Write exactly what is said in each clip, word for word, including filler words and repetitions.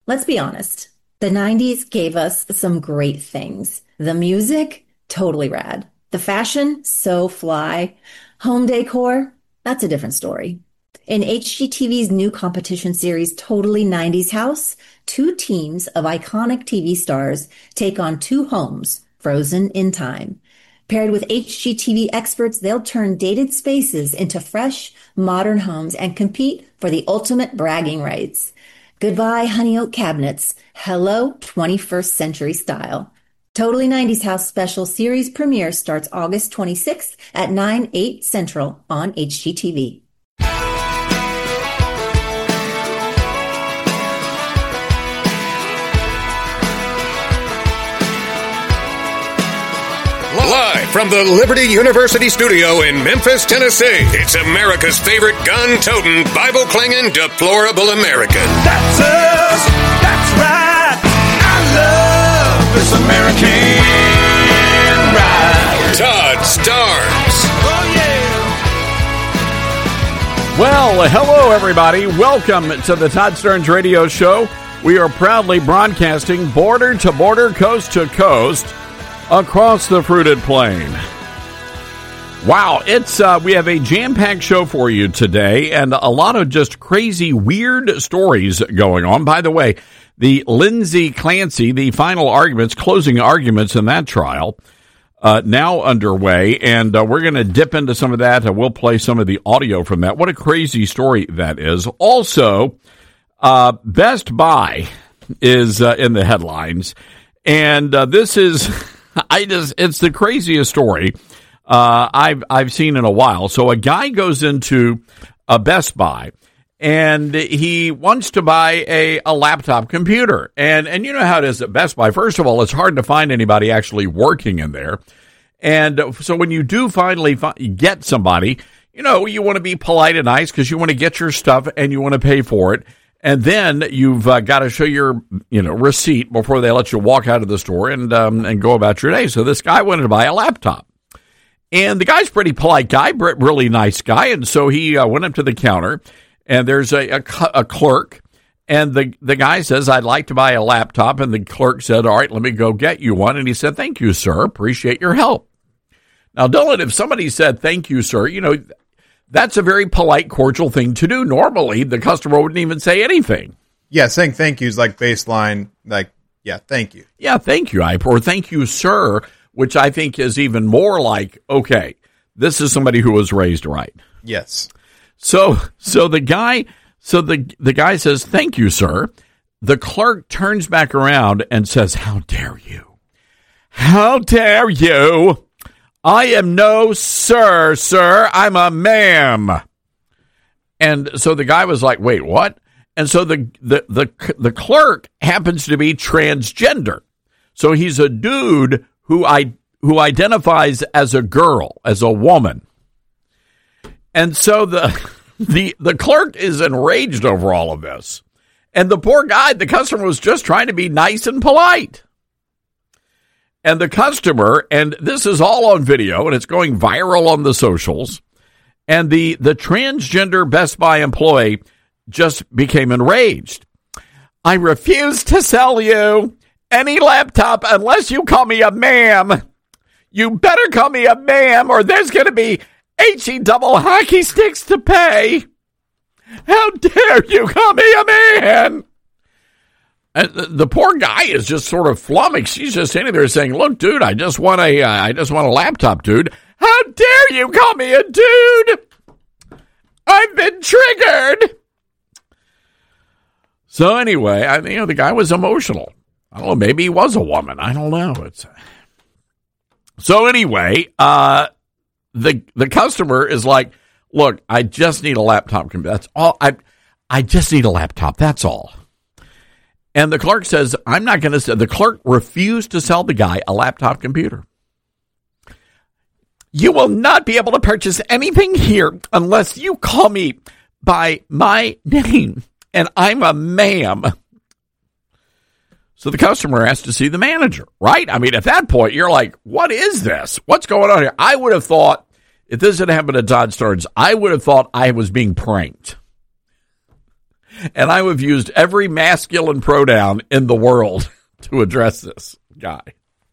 Let's be honest. The nineties gave us some great things. The music, totally rad. The fashion, so fly. Home decor, that's a different story. In H G T V's new competition series, Totally nineties House, two teams of iconic T V stars take on two homes, frozen in time. Paired with H G T V experts, they'll turn dated spaces into fresh, modern homes and compete for the ultimate bragging rights. Goodbye, honey oak cabinets. Hello, twenty-first century style. Totally nineties House special series premiere starts August twenty-sixth at nine, eight Central on H G T V. Live from the Liberty University studio in Memphis, Tennessee, it's America's favorite gun-toting, Bible-clinging, deplorable American. That's us. That's right. I love this American ride. Todd Starnes. Oh, yeah. Well, hello, everybody. Welcome to the Todd Starnes Radio Show. We are proudly broadcasting border to border, coast to coast, across the fruited plain. Wow, it's uh, we have a jam-packed show for you today, and a lot of just crazy, weird stories going on. By the way, the Lindsay Clancy, the final arguments, closing arguments in that trial, uh, now underway, and uh, we're going to dip into some of that, and we'll play some of the audio from that. What a crazy story that is. Also, uh, Best Buy is uh, in the headlines, and uh, this is... I just, it's the craziest story uh, I've I've seen in a while. So a guy goes into a Best Buy and he wants to buy a, a laptop computer. And and you know how it is at Best Buy. First of all, it's hard to find anybody actually working in there. And so when you do finally fi- get somebody, you know, you want to be polite and nice because you want to get your stuff and you want to pay for it. And then you've uh, got to show your, you know, receipt before they let you walk out of the store and um, and go about your day. So this guy wanted to buy a laptop. And the guy's a pretty polite guy, really nice guy. And so he uh, went up to the counter, and there's a, a, a clerk. And the, the guy says, I'd like to buy a laptop. And the clerk said, all right, let me go get you one. And he said, thank you, sir. Appreciate your help. Now, Dylan, if somebody said, thank you, sir, you know, that's a very polite, cordial thing to do. Normally, the customer wouldn't even say anything. Yeah, saying thank you is like baseline, like, yeah, thank you. Yeah, thank you, or thank you, sir, which I think is even more like, okay, this is somebody who was raised right. Yes. So so the guy so the the guy says, thank you, sir. The clerk turns back around and says, how dare you? How dare you? I am no sir, sir. I'm a ma'am. And so the guy was like, wait, what? And so the, the, the, the clerk happens to be transgender. So he's a dude who I, who identifies as a girl, as a woman. And so the, the, the clerk is enraged over all of this. And the poor guy, the customer, was just trying to be nice and polite. And the customer, and this is all on video, and it's going viral on the socials, and the, the transgender Best Buy employee just became enraged. I refuse to sell you any laptop unless you call me a ma'am. You better call me a ma'am, or there's going to be H-E double hockey sticks to pay. How dare you call me a man? And the, the poor guy is just sort of flummoxed. She's just sitting there saying, look, dude, I just want a, uh, I just want a laptop, dude. How dare you call me a dude? I've been triggered. So anyway, I, you know, the guy was emotional. I don't know, maybe he was a woman. I don't know. It's So anyway, uh, the the customer is like, look, I just need a laptop computer. That's all. I I just need a laptop. That's all. And the clerk says, I'm not going to sell. The clerk refused to sell the guy a laptop computer. You will not be able to purchase anything here unless you call me by my name, and I'm a ma'am. So the customer has to see the manager, right? I mean, at that point, you're like, what is this? What's going on here? I would have thought, if this had happened to Todd Starnes, I would have thought I was being pranked. And I have used every masculine pronoun in the world to address this guy.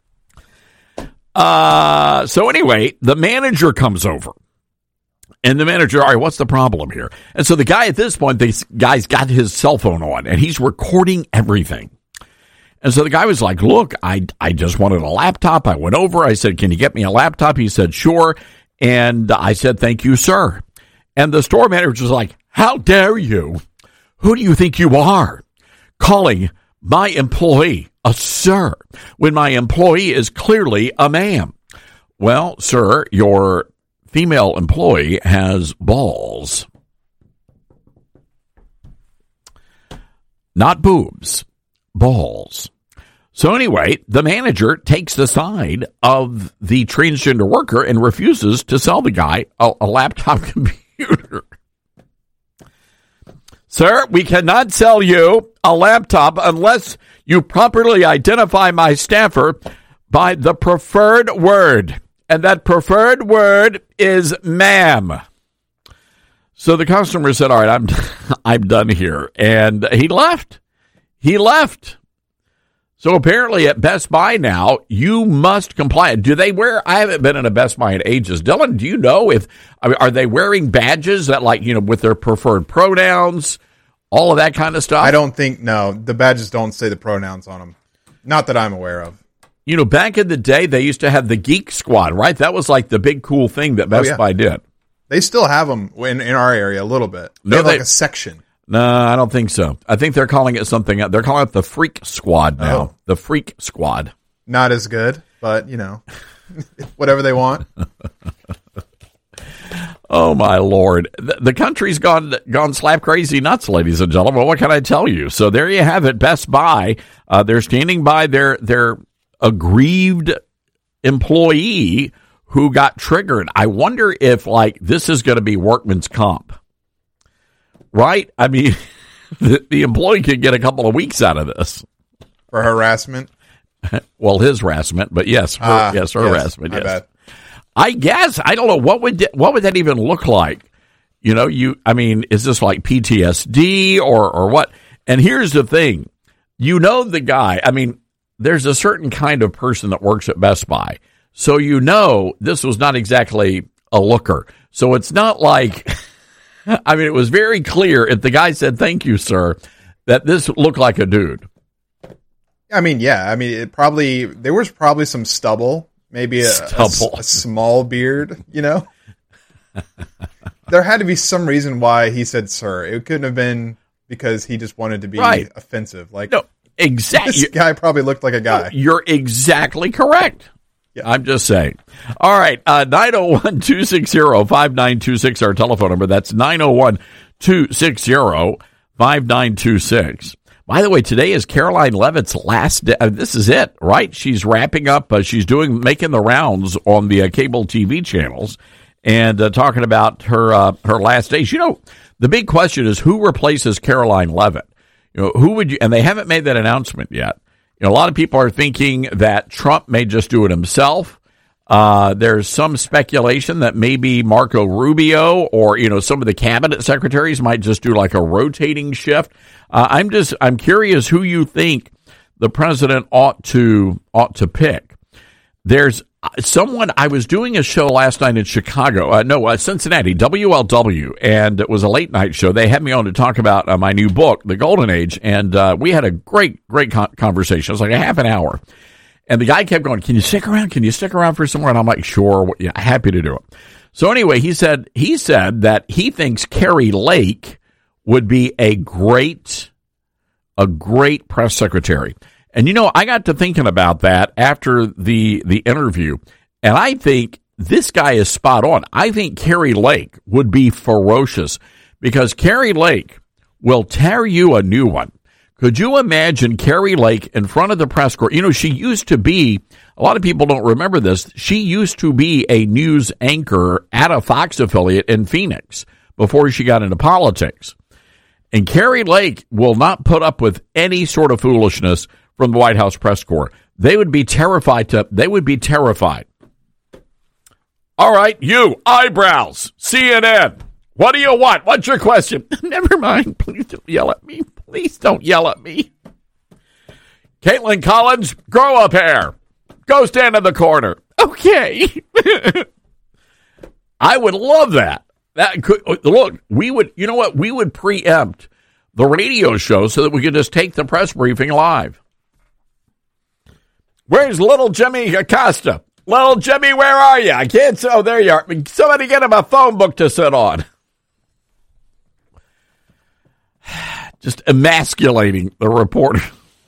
Uh, so anyway, the manager comes over. And the manager, all right, what's the problem here? And so the guy at this point, this guy's got his cell phone on, and he's recording everything. And so the guy was like, look, I, I just wanted a laptop. I went over. I said, can you get me a laptop? He said, sure. And I said, thank you, sir. And the store manager was like, how dare you? Who do you think you are? Calling my employee a sir when my employee is clearly a ma'am. Well, sir, your female employee has balls. Not boobs, balls. So anyway, the manager takes the side of the transgender worker and refuses to sell the guy a, a laptop computer. Sir, we cannot sell you a laptop unless you properly identify my staffer by the preferred word. And that preferred word is ma'am. So the customer said, all right, I'm I'm done here. And he left. He left. So apparently at Best Buy now, you must comply. Do they wear, I haven't been in a Best Buy in ages. Dylan, do you know if, are they wearing badges that like, you know, with their preferred pronouns, all of that kind of stuff? I don't think, no, the badges don't say the pronouns on them. Not that I'm aware of. You know, back in the day, they used to have the Geek Squad, right? That was like the big cool thing that Best oh, yeah. Buy did. They still have them in, in our area a little bit. They no, have they, like a section. No, I don't think so. I think they're calling it something. They're calling it the Freak Squad now. Oh. The Freak Squad. Not as good, but, you know, whatever they want. Oh, my Lord. The, the country's gone gone slap crazy nuts, ladies and gentlemen. What can I tell you? So there you have it. Best Buy, uh, they're standing by their, their aggrieved employee who got triggered. I wonder if, like, this is going to be workman's comp. Right? I mean, the, the employee could get a couple of weeks out of this. For harassment? Well, his harassment, but yes, her, uh, yes, her yes, harassment, yes. Bad. I guess, I don't know, what would what would that even look like? You know, you, I mean, is this like P T S D or, or what? And here's the thing. You know the guy, I mean, there's a certain kind of person that works at Best Buy. So you know this was not exactly a looker. So it's not like... I mean, it was very clear if the guy said, thank you, sir, that this looked like a dude. I mean, yeah. I mean, it probably, there was probably some stubble, maybe a, stubble. a, a small beard, you know? There had to be some reason why he said, sir. It couldn't have been because he just wanted to be right. offensive. Like, no, exactly. This guy probably looked like a guy. You're exactly correct. Yeah. I'm just saying. All right, uh, nine oh one, two six zero, five nine two six, our telephone number. That's nine oh one, two six zero, five nine two six. By the way, today is Caroline Leavitt's last day. Uh, this is it, right? She's wrapping up. Uh, she's doing making the rounds on the uh, cable T V channels and uh, talking about her uh, her last days. You know, the big question is who replaces Caroline Leavitt? You know, who would you? And they haven't made that announcement yet. You know, a lot of people are thinking that Trump may just do it himself. Uh, there's some speculation that maybe Marco Rubio or, you know, some of the cabinet secretaries might just do like a rotating shift. Uh, I'm just, I'm curious who you think the president ought to, ought to pick. There's someone, I was doing a show last night in Chicago, uh, no, uh, Cincinnati, W L W, and it was a late night show. They had me on to talk about uh, my new book, The Golden Age, and uh, we had a great, great con- conversation. It was like a half an hour. And the guy kept going, can you stick around? Can you stick around for some more? And I'm like, sure, yeah, happy to do it. So anyway, he said, he said that he thinks Kari Lake would be a great, a great press secretary. And, you know, I got to thinking about that after the the interview, and I think this guy is spot on. I think Kari Lake would be ferocious because Kari Lake will tear you a new one. Could you imagine Kari Lake in front of the press corps? You know, she used to be, a lot of people don't remember this, she used to be a news anchor at a Fox affiliate in Phoenix before she got into politics. And Kari Lake will not put up with any sort of foolishness from the White House press corps. They would be terrified to, they would be terrified. All right, you, eyebrows, C N N, What do you want? What's your question? Never mind. Please don't yell at me. Please don't yell at me. Caitlin Collins, grow up hair. Go stand in the corner. Okay. I would love that. That could look, we would, you know what? We would preempt the radio show so that we could just take the press briefing live. Where's little Jimmy Acosta? Little Jimmy, where are you? I can't, oh, there you are. Somebody get him a phone book to sit on. Just emasculating the reporter.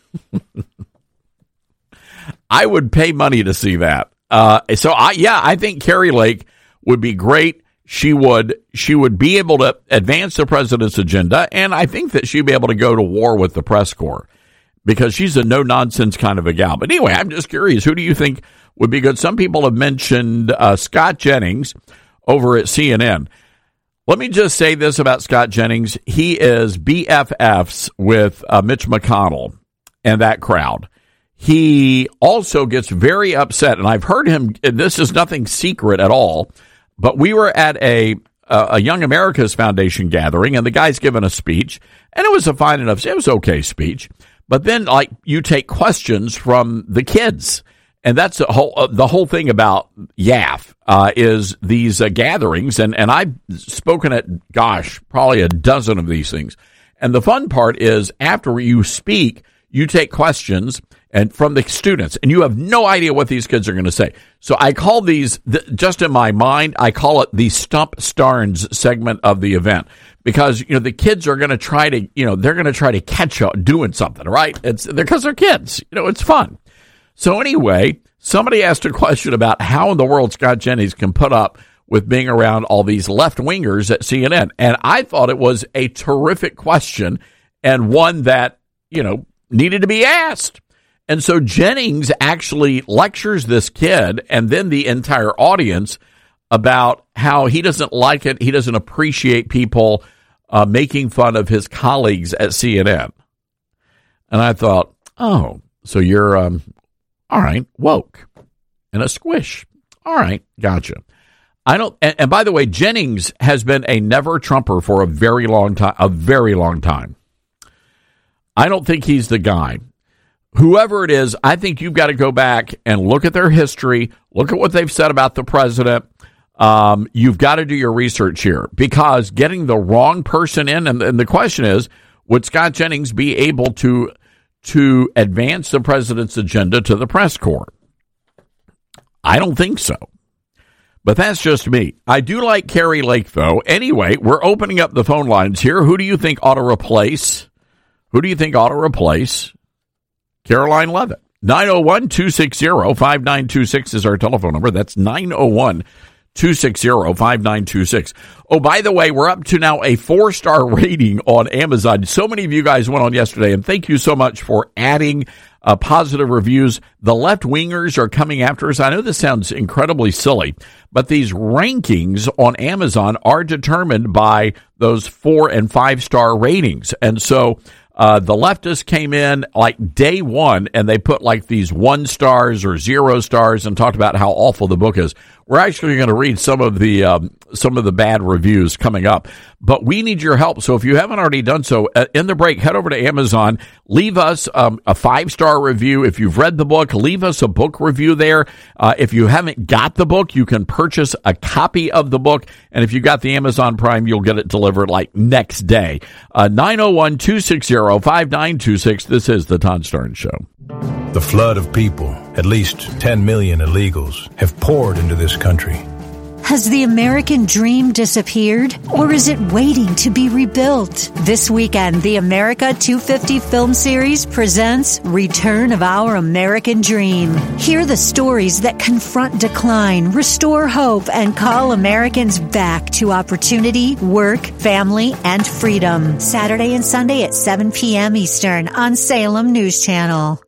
I would pay money to see that. Uh, so, I yeah, I think Kari Lake would be great. She would she would be able to advance the president's agenda, and I think that she'd be able to go to war with the press corps because she's a no-nonsense kind of a gal. But anyway, I'm just curious, who do you think would be good? Some people have mentioned uh, Scott Jennings over at C N N. Let me just say this about Scott Jennings. He is B F Fs with uh, Mitch McConnell and that crowd. He also gets very upset, and I've heard him, and this is nothing secret at all, but we were at a uh, a Young America's Foundation gathering, and the guy's given a speech, and it was a fine enough, it was okay speech, but then, like, you take questions from the kids, and that's the whole, uh, the whole thing about Y A F uh, is these uh, gatherings, and, and I've spoken at, gosh, probably a dozen of these things, and the fun part is after you speak, you take questions and from the students, and you have no idea what these kids are going to say. So I call these, just in my mind, I call it the Stump Starnes segment of the event because, you know, the kids are going to try to, you know, they're going to try to catch up doing something, right? It's because they're kids. You know, it's fun. So anyway, somebody asked a question about how in the world Scott Jennings can put up with being around all these left-wingers at C N N. And I thought it was a terrific question and one that, you know, needed to be asked. And so Jennings actually lectures this kid and then the entire audience about how he doesn't like it. He doesn't appreciate people uh, making fun of his colleagues at C N N. And I thought, oh, so you're, um, all right, woke and a squish. All right, gotcha. I don't, and, and by the way, Jennings has been a never Trumper for a very long time, a very long time. I don't think he's the guy. Whoever it is, I think you've got to go back and look at their history, look at what they've said about the president. Um, you've got to do your research here because getting the wrong person in, and, and the question is, would Scott Jennings be able to to advance the president's agenda to the press corps? I don't think so. But that's just me. I do like Kari Lake, though. Anyway, we're opening up the phone lines here. Who do you think ought to replace? Who do you think ought to replace Caroline Leavitt? nine oh one, two six zero, five nine two six is our telephone number. That's nine oh one, two six zero, five nine two six. Oh, by the way, we're up to now a four-star rating on Amazon. So many of you guys went on yesterday, and thank you so much for adding uh, positive reviews. The left-wingers are coming after us. I know this sounds incredibly silly, but these rankings on Amazon are determined by those four- and five-star ratings. And so Uh, the leftists came in like day one and they put like these one stars or zero stars and talked about how awful the book is. We're actually going to read some of the um, some of the bad reviews coming up, but we need your help. So if you haven't already done so, uh, in the break, head over to Amazon, leave us um, a five star review. If you've read the book, leave us a book review there. Uh, if you haven't got the book, you can purchase a copy of the book, and if you got the Amazon Prime, you'll get it delivered like next day. Uh, nine oh one, two six zero, five nine two six. This is the Todd Starnes Show. The flood of people, at least ten million illegals, have poured into this country. Has the American dream disappeared, or is it waiting to be rebuilt? This weekend, the America two fifty film series presents Return of Our American Dream. Hear the stories that confront decline, restore hope, and call Americans back to opportunity, work, family, and freedom. Saturday and Sunday at seven p.m. Eastern on Salem News Channel.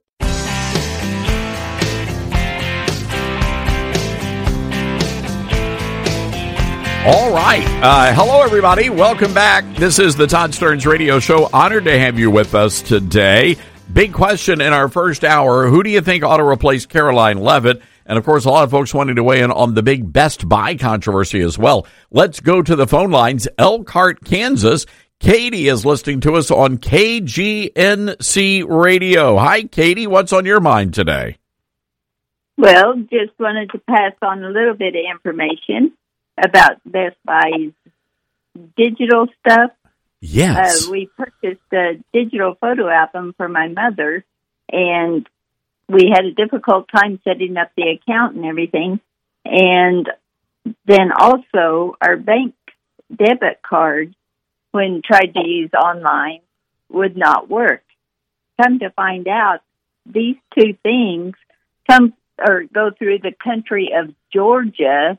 All right. Uh, hello, everybody. Welcome back. This is the Todd Starnes Radio Show. Honored to have you with us today. Big question in our first hour. Who do you think ought to replace Caroline Leavitt? And, of course, a lot of folks wanting to weigh in on the big Best Buy controversy as well. Let's go to the phone lines. Elkhart, Kansas. Katie is listening to us on K G N C Radio. Hi, Katie. What's on your mind today? Well, just wanted to pass on a little bit of information about Best Buy's digital stuff. Yes. Uh, we purchased a digital photo album for my mother, and we had a difficult time setting up the account and everything. And then also our bank debit card, when tried to use online, would not work. Come to find out, these two things come or go through the country of Georgia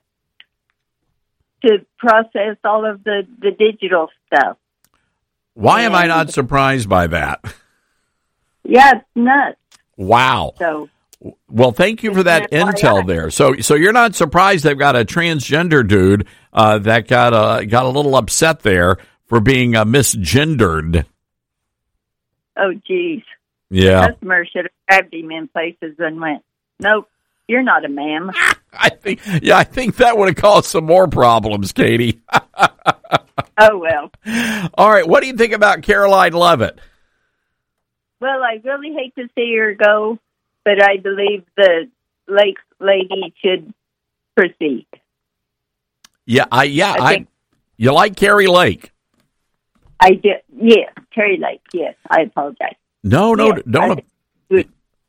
to process all of the, the digital stuff. Why and, am I not surprised by that? Yeah, it's nuts. Wow. So, well, thank you for that intel there. So, so you're not surprised they've got a transgender dude uh, that got uh, got a little upset there for being uh, misgendered. Oh, geez. Yeah. The customer should have grabbed him in places and went, nope, you're not a ma'am. I think, yeah, I think that would have caused some more problems, Katie. Oh, well. All right, what do you think about Caroline Levitt? Well, I really hate to see her go, but I believe the Lake lady should proceed. Yeah, I yeah, I, I think, you like Carrie Lake? I do. Yes, Carrie Lake. Yes, I apologize. No, no, yes, don't. I,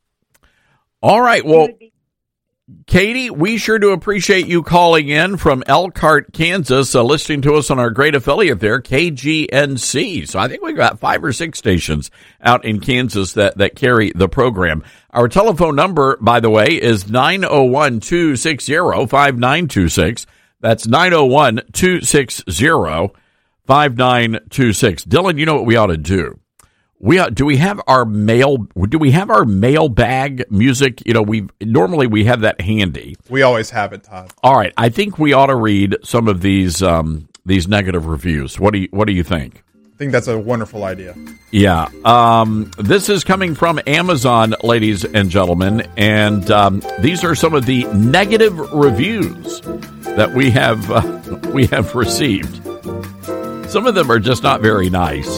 All right, well, Katie, we sure do appreciate you calling in from Elkhart, Kansas, uh, listening to us on our great affiliate there, K G N C. So I think we've got five or six stations out in Kansas that, that carry the program. Our telephone number, by the way, is nine oh one, two six zero, five nine two six. That's nine oh one, two six zero, five nine two six. Dylan, you know what we ought to do? We uh, do we have our mail? Do we have our mailbag music? You know, we normally we have that handy. We always have it, Todd. All right, I think we ought to read some of these um, these negative reviews. What do you What do you think? I think that's a wonderful idea. Yeah, um, this is coming from Amazon, ladies and gentlemen, and um, these are some of the negative reviews that we have uh, we have received. Some of them are just not very nice.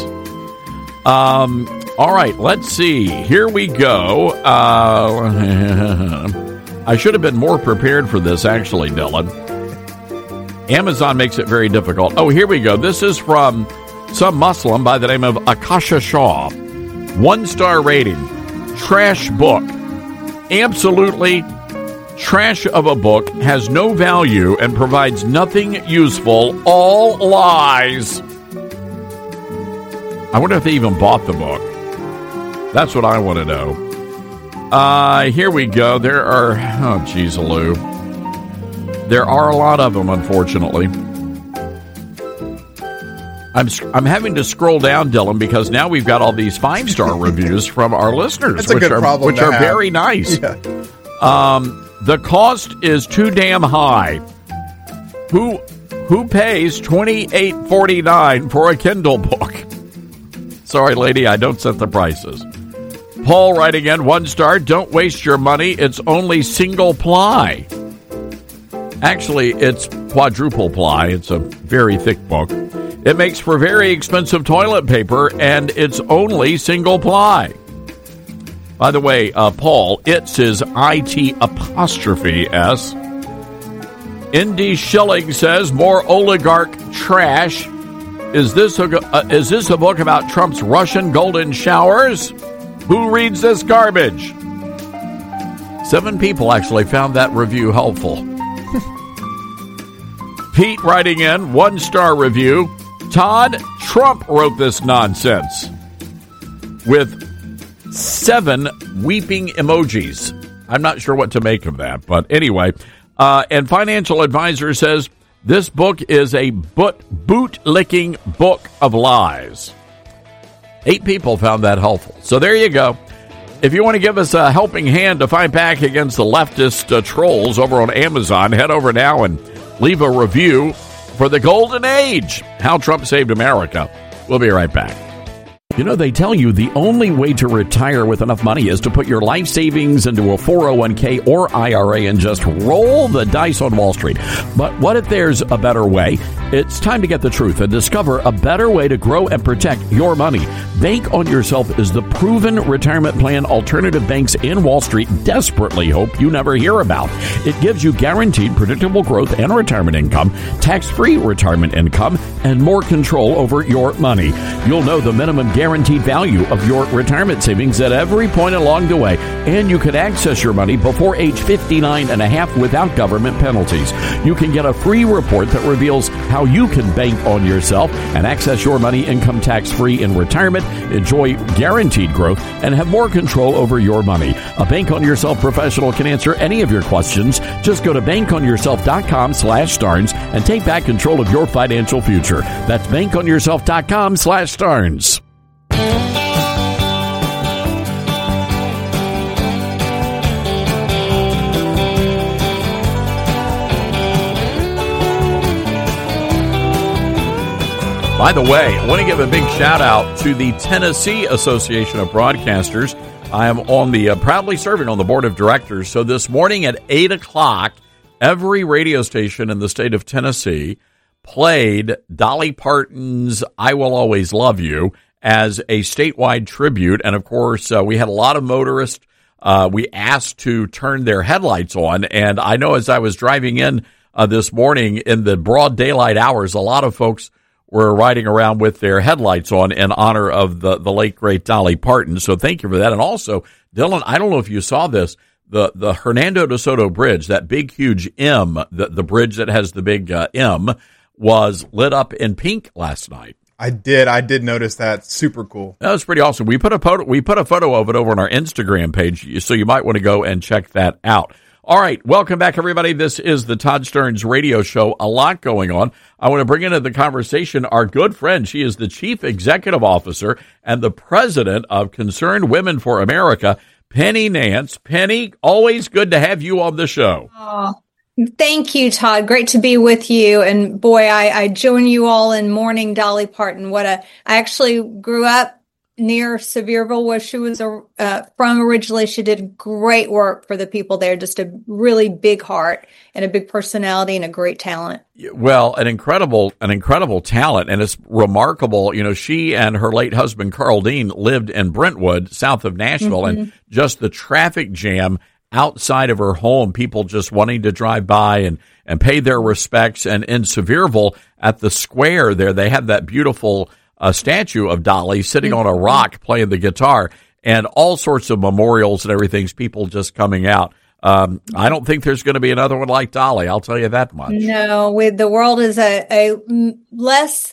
Um, all right, let's see. Here we go. Uh, I should have been more prepared for this, actually, Dylan. Amazon makes it very difficult. Oh, here we go. This is from some Muslim by the name of Akasha Shah. One-star rating. Trash book. Absolutely trash of a book. Has no value and provides nothing useful. All lies. I wonder if they even bought the book. That's what I want to know. Uh, here we go. There are, oh, geez, Lou. There are a lot of them, unfortunately. I'm I'm having to scroll down, Dylan, because now we've got all these five-star reviews from our listeners, That's a which good are, problem which to are have. very nice. Yeah. Um, the cost is too damn high. Who who pays twenty-eight forty-nine for a Kindle book? Sorry, lady, I don't set the prices. Paul writing in, one star, don't waste your money. It's only single ply. Actually, it's quadruple ply. It's a very thick book. It makes for very expensive toilet paper, and it's only single ply. By the way, uh, Paul, it's his I T apostrophe S. Indy Schilling says, more oligarch trash. Is this a, uh, is this a book about Trump's Russian golden showers? Who reads this garbage? Seven people actually found that review helpful. Pete writing in, one-star review. Todd, Trump wrote this nonsense. With seven weeping emojis. I'm not sure what to make of that, but anyway. Uh, and Financial Advisor says, this book is a boot, boot-licking book of lies. Eight people found that helpful. So there you go. If you want to give us a helping hand to fight back against the leftist uh, trolls over on Amazon, head over now and leave a review for the Golden Age, How Trump Saved America. We'll be right back. You know, they tell you the only way to retire with enough money is to put your life savings into a four oh one k or I R A and just roll the dice on Wall Street. But what if there's a better way? It's time to get the truth and discover a better way to grow and protect your money. Bank on Yourself is the proven retirement plan alternative banks in Wall Street desperately hope you never hear about. It gives you guaranteed predictable growth and retirement income, tax-free retirement income, and more control over your money. You'll know the minimum guaranteed value of your retirement savings at every point along the way, and you can access your money before age fifty-nine and a half without government penalties. You can get a free report that reveals how you can bank on yourself and access your money income tax-free in retirement, enjoy guaranteed growth, and have more control over your money. A Bank on Yourself professional can answer any of your questions. Just go to bankonyourself.com slash Starnes and take back control of your financial future. That's bankonyourself.com slash Starnes. By the way, I want to give a big shout out to the Tennessee Association of Broadcasters. I am on the uh, proudly serving on the board of directors. So this morning at eight o'clock, every radio station in the state of Tennessee played Dolly Parton's I Will Always Love You as a statewide tribute. And of course, uh, we had a lot of motorists uh, we asked to turn their headlights on. And I know as I was driving in uh, this morning in the broad daylight hours, a lot of folks were riding around with their headlights on in honor of the, the late, great Dolly Parton. So thank you for that. And also, Dylan, I don't know if you saw this, the, the Hernando de Soto Bridge, that big, huge M, the, the bridge that has the big uh, M, was lit up in pink last night. I did. I did notice that. Super cool. That was pretty awesome. We put a photo, we put a photo of it over on our Instagram page, so you might want to go and check that out. All right, welcome back, everybody. This is the Todd Starnes Radio Show. A lot going on. I want to bring into the conversation our good friend. She is the Chief Executive Officer and the President of Concerned Women for America, Penny Nance. Penny, always good to have you on the show. Oh, thank you, Todd. Great to be with you. And boy, I, I join you all in mourning Dolly Parton. What a! I actually grew up near Sevierville, where she was uh, from originally. She did great work for the people there, just a really big heart and a big personality and a great talent. Well, an incredible, an incredible talent. And it's remarkable. You know, she and her late husband, Carl Dean, lived in Brentwood, south of Nashville, mm-hmm. and just the traffic jam outside of her home, people just wanting to drive by and, and pay their respects. And in Sevierville at the square there, they had that beautiful a statue of Dolly sitting on a rock playing the guitar, and all sorts of memorials and everything, people just coming out. Um, I don't think there's going to be another one like Dolly. I'll tell you that much. No, with the world is a, a less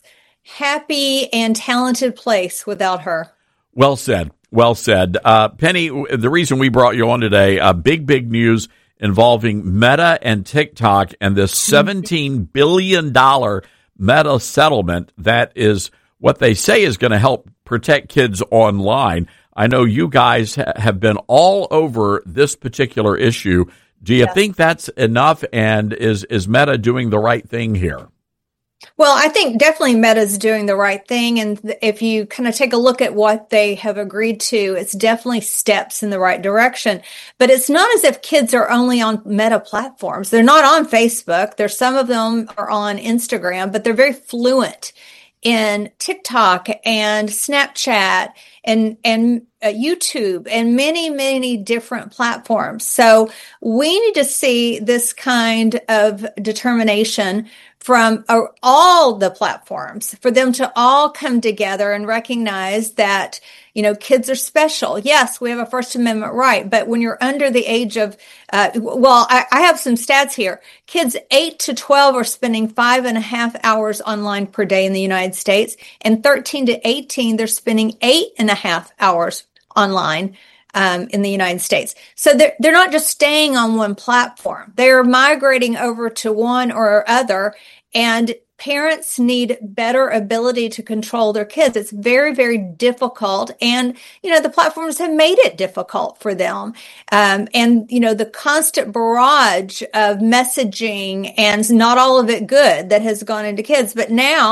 happy and talented place without her. Well said. Well said. Uh, Penny, the reason we brought you on today, uh, big, big news involving Meta and TikTok and this seventeen billion dollars Meta settlement that is what they say is going to help protect kids online. I know you guys ha- have been all over this particular issue. Do you yes. think that's enough? And is, is Meta doing the right thing here? Well, I think definitely Meta's doing the right thing. And if you kind of take a look at what they have agreed to, it's definitely steps in the right direction. But it's not as if kids are only on Meta platforms. They're not on Facebook. There's some of them are on Instagram, but they're very fluent in TikTok and Snapchat and, and uh, YouTube and many, many different platforms. So we need to see this kind of determination from uh, all the platforms, for them to all come together and recognize that, you know, kids are special. Yes, we have a First Amendment right, but when you're under the age of, uh, well, I, I have some stats here. Kids eight to twelve are spending five and a half hours online per day in the United States, and thirteen to eighteen, they're spending eight and a half hours online Um, in the United States. So they're, they're not just staying on one platform. They're migrating over to one or other, and parents need better ability to control their kids. It's very, very difficult. And, you know, the platforms have made it difficult for them. Um, and, you know, the constant barrage of messaging, and not all of it good, that has gone into kids. But now,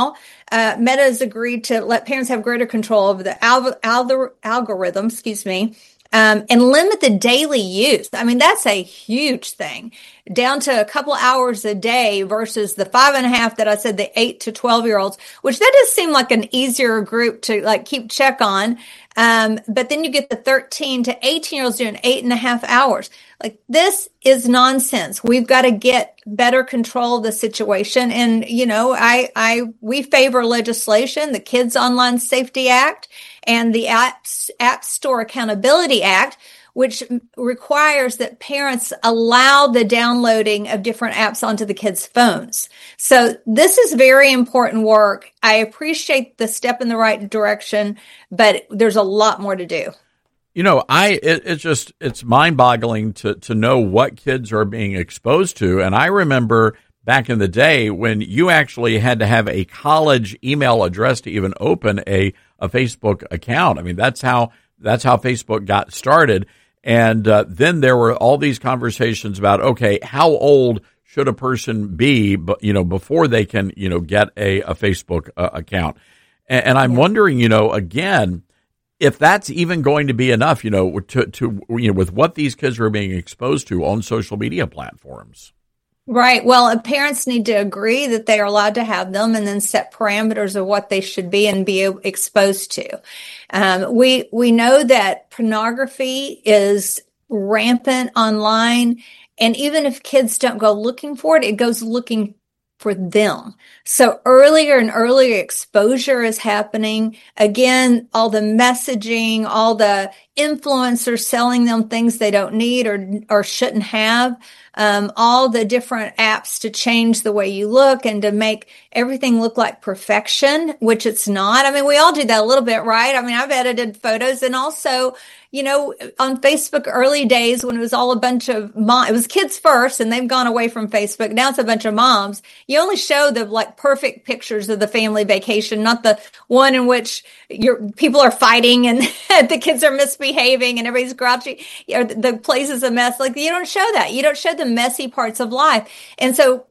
uh, Meta has agreed to let parents have greater control over the al- al- algorithm, excuse me, um, and limit the daily use. I mean, that's a huge thing, down to a couple hours a day versus the five and a half that I said, the eight to twelve year olds, which that does seem like an easier group to like keep check on. Um, but then you get the thirteen to eighteen year olds doing eight and a half hours. Like, this is nonsense. We've got to get better control of the situation. And, you know, I, I, we favor legislation, the Kids Online Safety Act and the Apps, App Store Accountability Act, which requires that parents allow the downloading of different apps onto the kids' phones. So this is very important work. I appreciate the step in the right direction, but there's a lot more to do. You know, I it, it's just it's mind-boggling to to know what kids are being exposed to. And I remember back in the day when you actually had to have a college email address to even open a, a Facebook account. I mean, that's how that's how Facebook got started. And uh, then there were all these conversations about, okay, how old should a person be, but you know, before they can, you know, get a, a Facebook uh, account. And, and I'm yeah. wondering, you know, again, if that's even going to be enough, you know, to, to, you know, with what these kids are being exposed to on social media platforms. Right. Well, parents need to agree that they are allowed to have them and then set parameters of what they should be and be exposed to. Um, we, we know that pornography is rampant online. And even if kids don't go looking for it, it goes looking for them. So earlier and earlier exposure is happening. Again, all the messaging, all the influencers selling them things they don't need or or shouldn't have, um, all the different apps to change the way you look and to make everything look like perfection, which it's not. I mean, we all do that a little bit, right? I mean, I've edited photos, and also, you know, on Facebook early days when it was all a bunch of mom, it was kids first, and they've gone away from Facebook. Now it's a bunch of moms. You only show the like perfect pictures of the family vacation, not the one in which your people are fighting and the kids are misbehaving and everybody's grouchy, or the place is a mess. Like, you don't show that. You don't show the messy parts of life. And so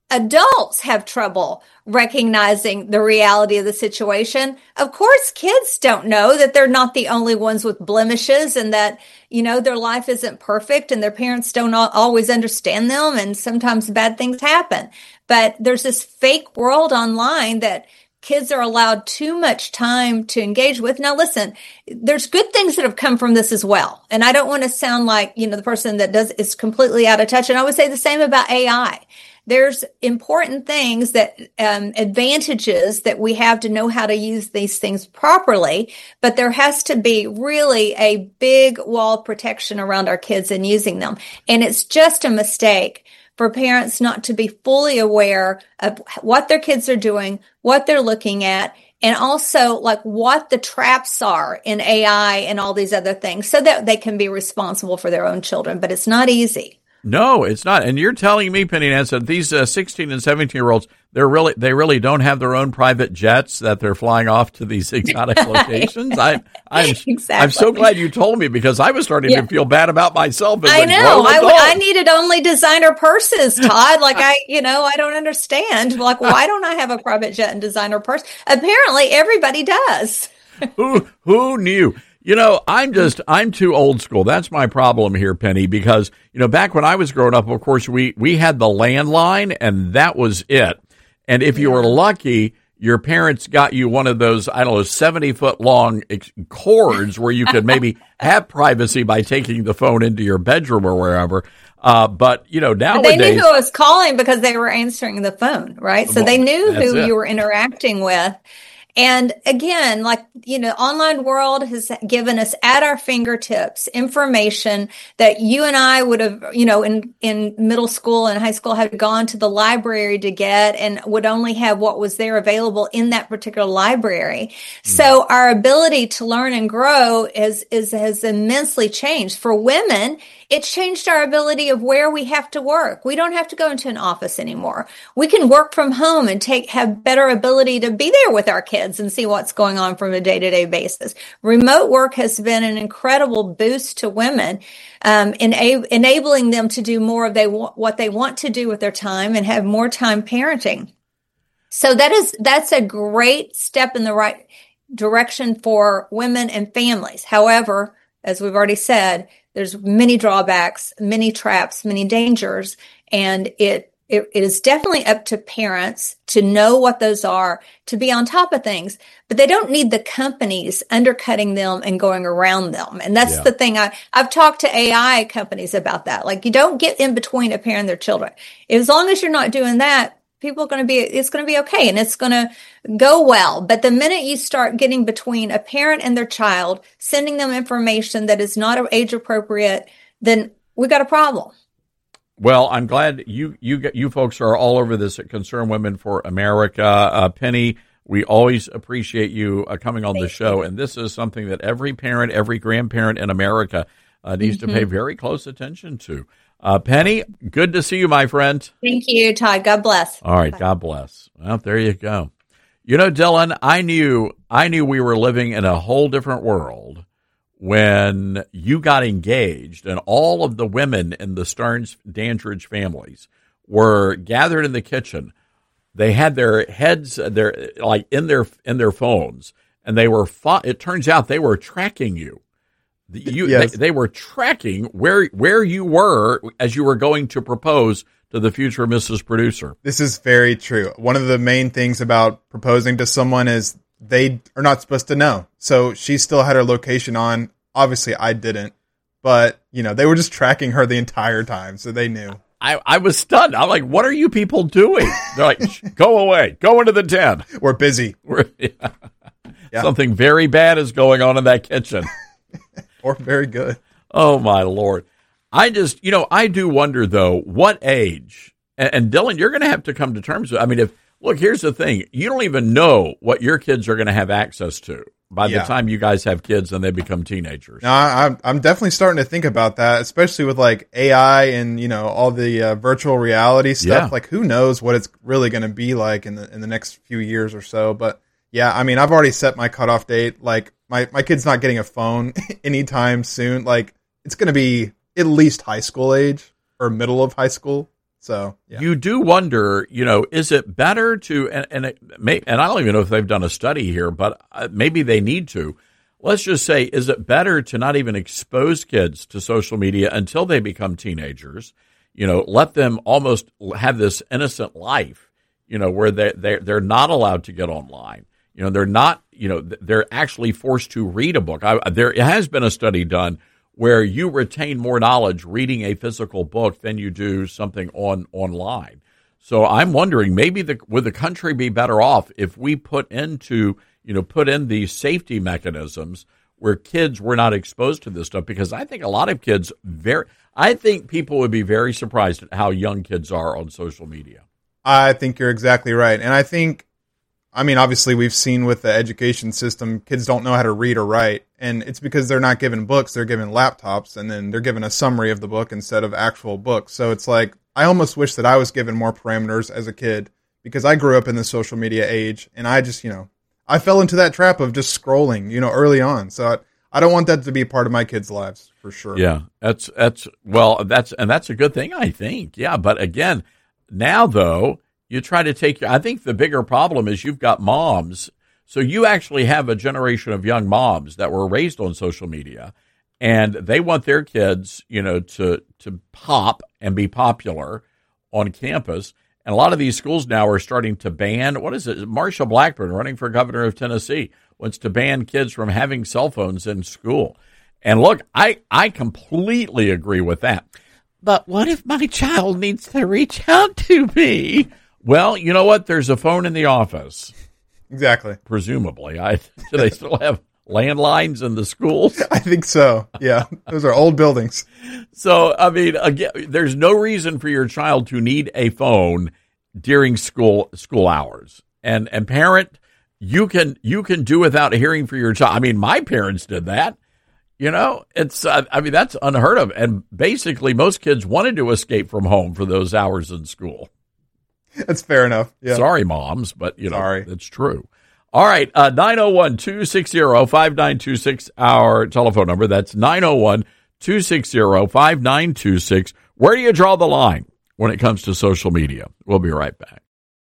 adults have trouble recognizing the reality of the situation. Of course, kids don't know that they're not the only ones with blemishes and that, you know, their life isn't perfect and their parents don't always understand them. And sometimes bad things happen. But there's this fake world online that kids are allowed too much time to engage with. Now, listen, there's good things that have come from this as well. And I don't want to sound like, you know, the person that does is completely out of touch. And I would say the same about A I. There's important things that, um, advantages that we have to know how to use these things properly, but there has to be really a big wall of protection around our kids and using them. And it's just a mistake for parents not to be fully aware of what their kids are doing, what they're looking at, and also like what the traps are in A I and all these other things so that they can be responsible for their own children. But it's not easy. No, it's not. And you're telling me, Penny Nance, that these uh, sixteen and seventeen year olds, they're really, they really don't have their own private jets that they're flying off to these exotic locations. I, I'm, exactly. I'm so glad you told me, because I was starting yeah. to feel bad about myself. As I know. I, I needed only designer purses, Todd. Like I, you know, I don't understand. Like, why don't I have a private jet and designer purse? Apparently everybody does. who, who knew? You know, I'm just, I'm too old school. That's my problem here, Penny, because, you know, back when I was growing up, of course, we, we had the landline and that was it. And if you were lucky, your parents got you one of those, I don't know, seventy foot long cords where you could maybe have privacy by taking the phone into your bedroom or wherever. Uh, but, you know, nowadays. But they knew who was calling because they were answering the phone, right? So well, they knew who it. you were interacting with. And again, like, you know, online world has given us at our fingertips information that you and I would have, you know, in, in middle school and high school had gone to the library to get and would only have what was there available in that particular library. Mm. So our ability to learn and grow is, is, has immensely changed. For women, it's changed our ability of where we have to work. We don't have to go into an office anymore. We can work from home and take have better ability to be there with our kids and see what's going on from a day-to-day basis. Remote work has been an incredible boost to women, um, ena- enabling them to do more of they wa- what they want to do with their time and have more time parenting. So that is, that's a great step in the right direction for women and families. However, as we've already said, there's many drawbacks, many traps, many dangers, and it, it it is definitely up to parents to know what those are, to be on top of things, but they don't need the companies undercutting them and going around them. And that's yeah. the thing. I, I've talked to A I companies about that. Like, you don't get in between a parent and their children. As long as you're not doing that, people are going to be, it's going to be okay and it's going to go well. But the minute you start getting between a parent and their child, sending them information that is not age appropriate, then we got a problem. Well, I'm glad you you you folks are all over this at Concerned Women for America. Uh, Penny, we always appreciate you uh, coming on the show. And this is something that every parent, every grandparent in America uh, needs mm-hmm. to pay very close attention to. Uh, Penny, good to see you, my friend. Thank you, Todd. God bless. All right. Bye. God bless. Well, there you go. You know, Dylan, I knew, I knew we were living in a whole different world when you got engaged and all of the women in the Stearns Dandridge families were gathered in the kitchen. They had their heads, their like in their, in their phones, and they were, fo- it turns out they were tracking you. You, yes. they, they were tracking where where you were as you were going to propose to the future Missus Producer. This is very true. One of the main things about proposing to someone is they are not supposed to know. So she still had her location on. Obviously, I didn't. But, you know, they were just tracking her the entire time, so they knew. I, I was stunned. I'm like, what are you people doing? They're like, go away. Go into the den. We're busy. We're, yeah. Yeah. Something very bad is going on in that kitchen. Or very good. Oh, my Lord. I just, you know, I do wonder, though, what age, and, and Dylan, you're going to have to come to terms with, I mean, if, look, here's the thing. You don't even know what your kids are going to have access to by yeah. the time you guys have kids and they become teenagers. No, I'm, I'm definitely starting to think about that, especially with like A I and, you know, all the uh, virtual reality stuff. Yeah. Like, who knows what it's really going to be like in the in the next few years or so. But yeah, I mean, I've already set my cutoff date. Like, my, my kid's not getting a phone anytime soon. Like, it's going to be at least high school age or middle of high school. So yeah. You do wonder, you know, is it better to, and, and, it may, and I don't even know if they've done a study here, but maybe they need to. Let's just say, is it better to not even expose kids to social media until they become teenagers? You know, let them almost have this innocent life, you know, where they, they're, they're not allowed to get online. You know, they're not, you know, they're actually forced to read a book. I, there has been a study done where you retain more knowledge reading a physical book than you do something on online. So I'm wondering, maybe the, would the country be better off if we put into, you know, put in these safety mechanisms where kids were not exposed to this stuff? Because I think a lot of kids, very, I think people would be very surprised at how young kids are on social media. I think you're exactly right. And I think, I mean, obviously, we've seen with the education system, kids don't know how to read or write, and it's because they're not given books, they're given laptops, and then they're given a summary of the book instead of actual books. So it's like, I almost wish that I was given more parameters as a kid, because I grew up in the social media age, and I just, you know, I fell into that trap of just scrolling, you know, early on. So I, I don't want that to be part of my kids' lives, for sure. Yeah, that's, that's, well, that's, and that's a good thing, I think. Yeah, but again, now, though, you try to take, I think the bigger problem is you've got moms. So you actually have a generation of young moms that were raised on social media, and they want their kids, you know, to, to pop and be popular on campus. And a lot of these schools now are starting to ban, what is it? Marsha Blackburn, running for governor of Tennessee, wants to ban kids from having cell phones in school. And look, I, I completely agree with that. But what if my child needs to reach out to me? Well, you know what? There's a phone in the office. Exactly. Presumably. I, do they still have landlines in the schools? I think so. Yeah. Those are old buildings. So, I mean, again, there's no reason for your child to need a phone during school school hours. And and parent, you can you can do without hearing for your child. I mean, my parents did that. You know, it's uh, I mean, that's unheard of. And basically, most kids wanted to escape from home for those hours in school. That's fair enough. Yeah. Sorry, moms, but, you know, Sorry. It's true. All right, uh, nine oh one, two six zero, five nine two six, our telephone number. That's nine oh one, two six zero, five nine two six. Where do you draw the line when it comes to social media? We'll be right back.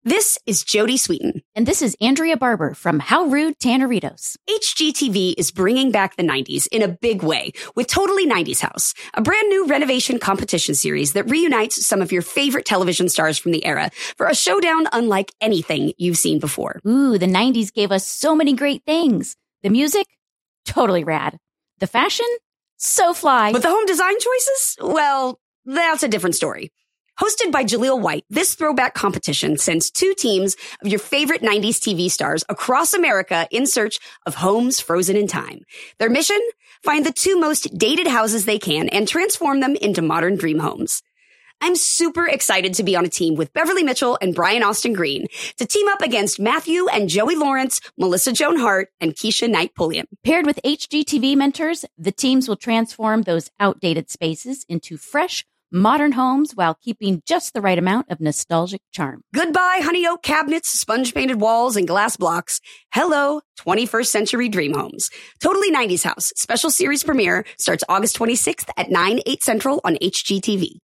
This is Jody Sweeten. And this is Andrea Barber from How Rude Tanneritos. H G T V is bringing back the nineties in a big way with Totally nineties House, a brand new renovation competition series that reunites some of your favorite television stars from the era for a showdown unlike anything you've seen before. Ooh, the nineties gave us so many great things. The music? Totally rad. The fashion? So fly. But the home design choices? Well, that's a different story. Hosted by Jaleel White, this throwback competition sends two teams of your favorite nineties T V stars across America in search of homes frozen in time. Their mission? Find the two most dated houses they can and transform them into modern dream homes. I'm super excited to be on a team with Beverly Mitchell and Brian Austin Green to team up against Matthew and Joey Lawrence, Melissa Joan Hart, and Keisha Knight Pulliam. Paired with H G T V mentors, the teams will transform those outdated spaces into fresh, modern homes while keeping just the right amount of nostalgic charm. Goodbye, honey oak cabinets, sponge-painted walls, and glass blocks. Hello, twenty-first century dream homes. Totally nineties House. Special series premiere starts August twenty-sixth at nine, eight Central on H G T V.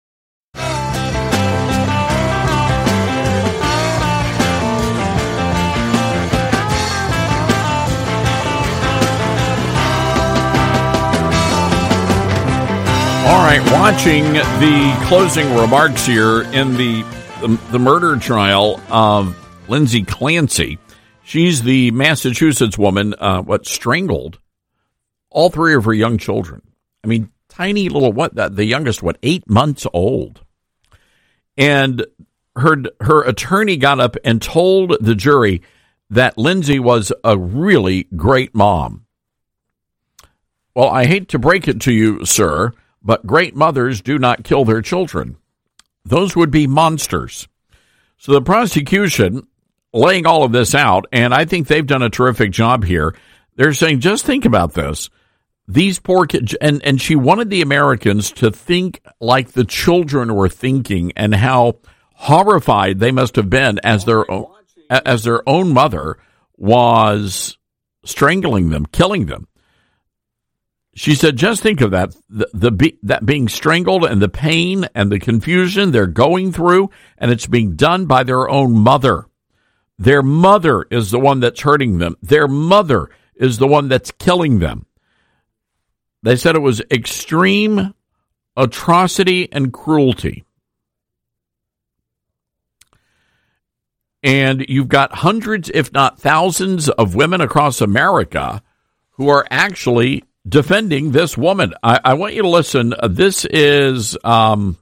All right, watching the closing remarks here in the, the the murder trial of Lindsay Clancy. She's the Massachusetts woman, uh, what, strangled all three of her young children. I mean, tiny little, what, the, the youngest, what, eight months old. And her her attorney got up and told the jury that Lindsay was a really great mom. Well, I hate to break it to you, sir, but great mothers do not kill their children. Those would be monsters. So the prosecution, laying all of this out, and I think they've done a terrific job here, they're saying, just think about this. These poor kids, and, and she wanted the Americans to think like the children were thinking and how horrified they must have been as their own, as their own mother was strangling them, killing them. She said, just think of that, the, the that being strangled and the pain and the confusion they're going through, and it's being done by their own mother. Their mother is the one that's hurting them. Their mother is the one that's killing them. They said it was extreme atrocity and cruelty. And you've got hundreds, if not thousands, of women across America who are actually defending this woman. I, I want you to listen. This is, um,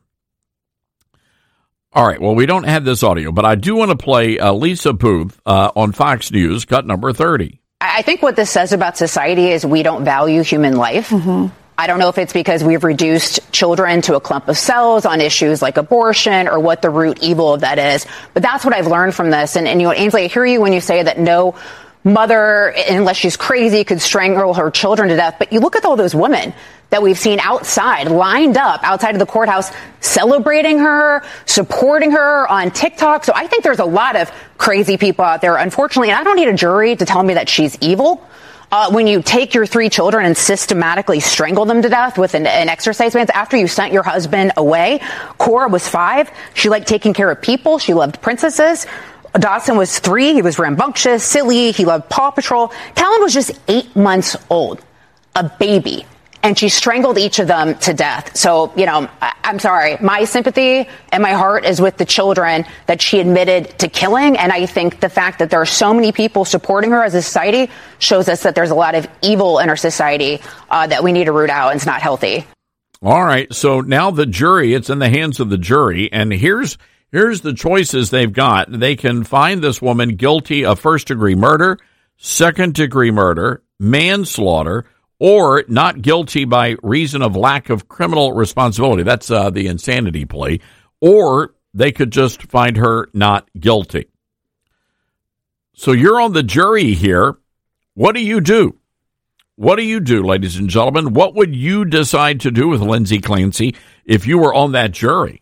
all right, well, we don't have this audio, but I do want to play uh, Lisa Booth uh, on Fox News, cut number thirty. I think what this says about society is we don't value human life. Mm-hmm. I don't know if it's because we've reduced children to a clump of cells on issues like abortion or what the root evil of that is. But that's what I've learned from this. And, and you know, Ainsley, I hear you when you say that no mother, unless she's crazy, could strangle her children to death. But you look at all those women that we've seen outside, lined up outside of the courthouse, celebrating her, supporting her on TikTok. So I think there's a lot of crazy people out there, unfortunately. And I don't need a jury to tell me that she's evil. Uh, when you take your three children and systematically strangle them to death with an, an exercise band after you sent your husband away. Cora was five. She liked taking care of people. She loved princesses. Dawson was three. He was rambunctious, silly. He loved Paw Patrol. Callan was just eight months old, a baby. And she strangled each of them to death. So, you know, I- I'm sorry. My sympathy and my heart is with the children that she admitted to killing. And I think the fact that there are so many people supporting her as a society shows us that there's a lot of evil in our society uh, that we need to root out, and it's not healthy. All right. So now the jury, it's in the hands of the jury. And here's here's the choices they've got. They can find this woman guilty of first-degree murder, second-degree murder, manslaughter, or not guilty by reason of lack of criminal responsibility. That's uh, the insanity plea. Or they could just find her not guilty. So you're on the jury here. What do you do? What do you do, ladies and gentlemen? What would you decide to do with Lindsay Clancy if you were on that jury?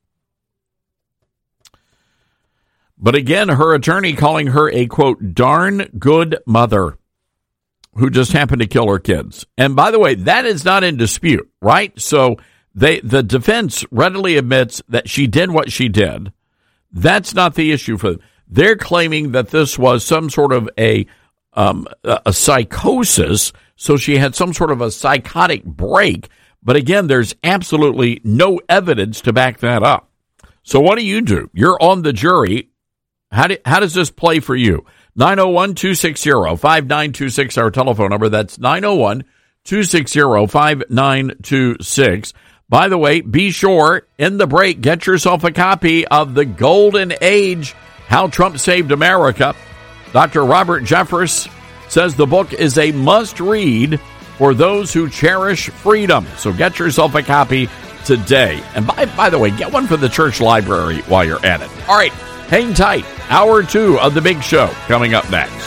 But again, her attorney calling her a, quote, darn good mother who just happened to kill her kids. And by the way, that is not in dispute, right? So they, the defense readily admits that she did what she did. That's not the issue for them. They're claiming that this was some sort of a um, a psychosis, so she had some sort of a psychotic break. But again, there's absolutely no evidence to back that up. So what do you do? You're on the jury. How do, how does this play for you? nine oh one, two six zero, five nine two six, our telephone number. That's nine oh one, two six zero, five nine two six. By the way, be sure, in the break, get yourself a copy of The Golden Age, How Trump Saved America. Doctor Robert Jeffress says the book is a must-read for those who cherish freedom. So get yourself a copy today. And by, by the way, get one for the church library while you're at it. All right, hang tight. Hour two of The Big Show coming up next.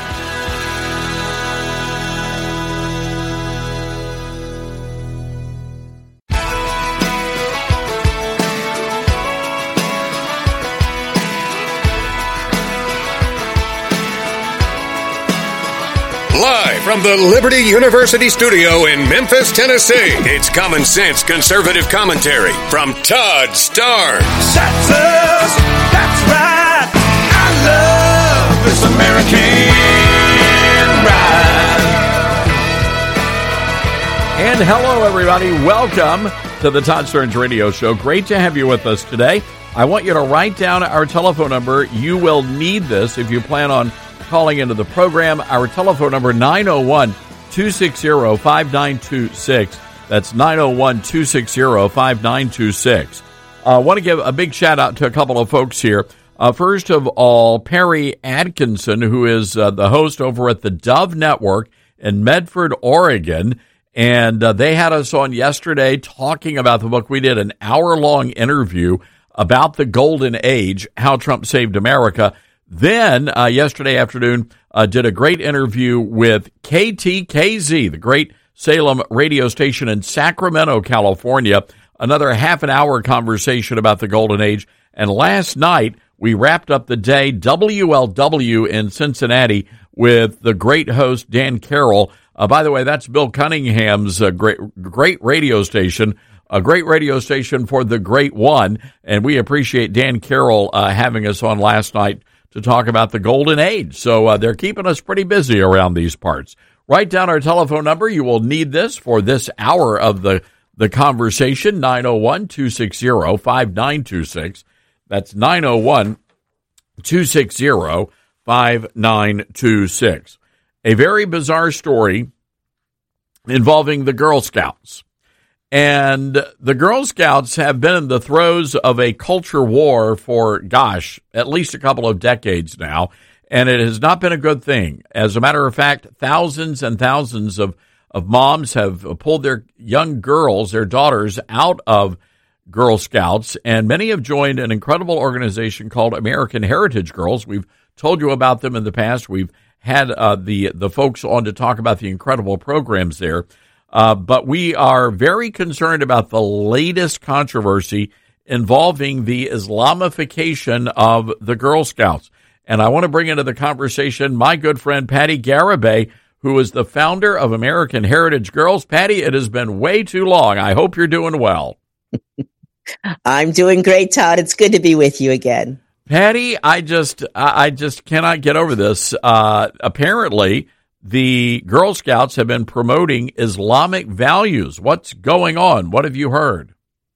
Live from the Liberty University studio in Memphis, Tennessee, it's Common Sense Conservative Commentary from Todd Starnes. That's us, that's right. I love this American ride. And hello, everybody. Welcome to the Todd Starnes Radio Show. Great to have you with us today. I want you to write down our telephone number. You will need this if you plan on calling into the program. Our telephone number, nine oh one, two six zero, five nine two six. That's nine oh one, two six zero, five nine two six. I uh, want to give a big shout out to a couple of folks here. Uh, first of all, Perry Atkinson, who is uh, the host over at the Dove Network in Medford, Oregon. And uh, they had us on yesterday talking about the book. We did an hour-long interview about the Golden Age, How Trump Saved America. Then, uh, yesterday afternoon, uh, did a great interview with K T K Z, the great Salem radio station in Sacramento, California. Another half an hour conversation about the Golden Age. And last night, we wrapped up the day, W L W in Cincinnati, with the great host, Dan Carroll. Uh, by the way, that's Bill Cunningham's uh, great, great radio station. A great radio station for the great one. And we appreciate Dan Carroll uh, having us on last night to talk about the Golden Age. So uh, they're keeping us pretty busy around these parts. Write down our telephone number. You will need this for this hour of the, the conversation, nine oh one, two six zero, five nine two six. That's nine oh one, two six zero, five nine two six. A very bizarre story involving the Girl Scouts. And the Girl Scouts have been in the throes of a culture war for, gosh, at least a couple of decades now, and it has not been a good thing. As a matter of fact, thousands and thousands of, of moms have pulled their young girls, their daughters, out of Girl Scouts, and many have joined an incredible organization called American Heritage Girls. We've told you about them in the past. We've had uh, the, the folks on to talk about the incredible programs there. Uh, but we are very concerned about the latest controversy involving the Islamification of the Girl Scouts. And I want to bring into the conversation my good friend Patty Garibay, who is the founder of American Heritage Girls. Patty, it has been way too long. I hope you're doing well. I'm doing great, Todd. It's good to be with you again. Patty, I just, I just cannot get over this. Uh, apparently, the Girl Scouts have been promoting Islamic values. What's going on? What have you heard?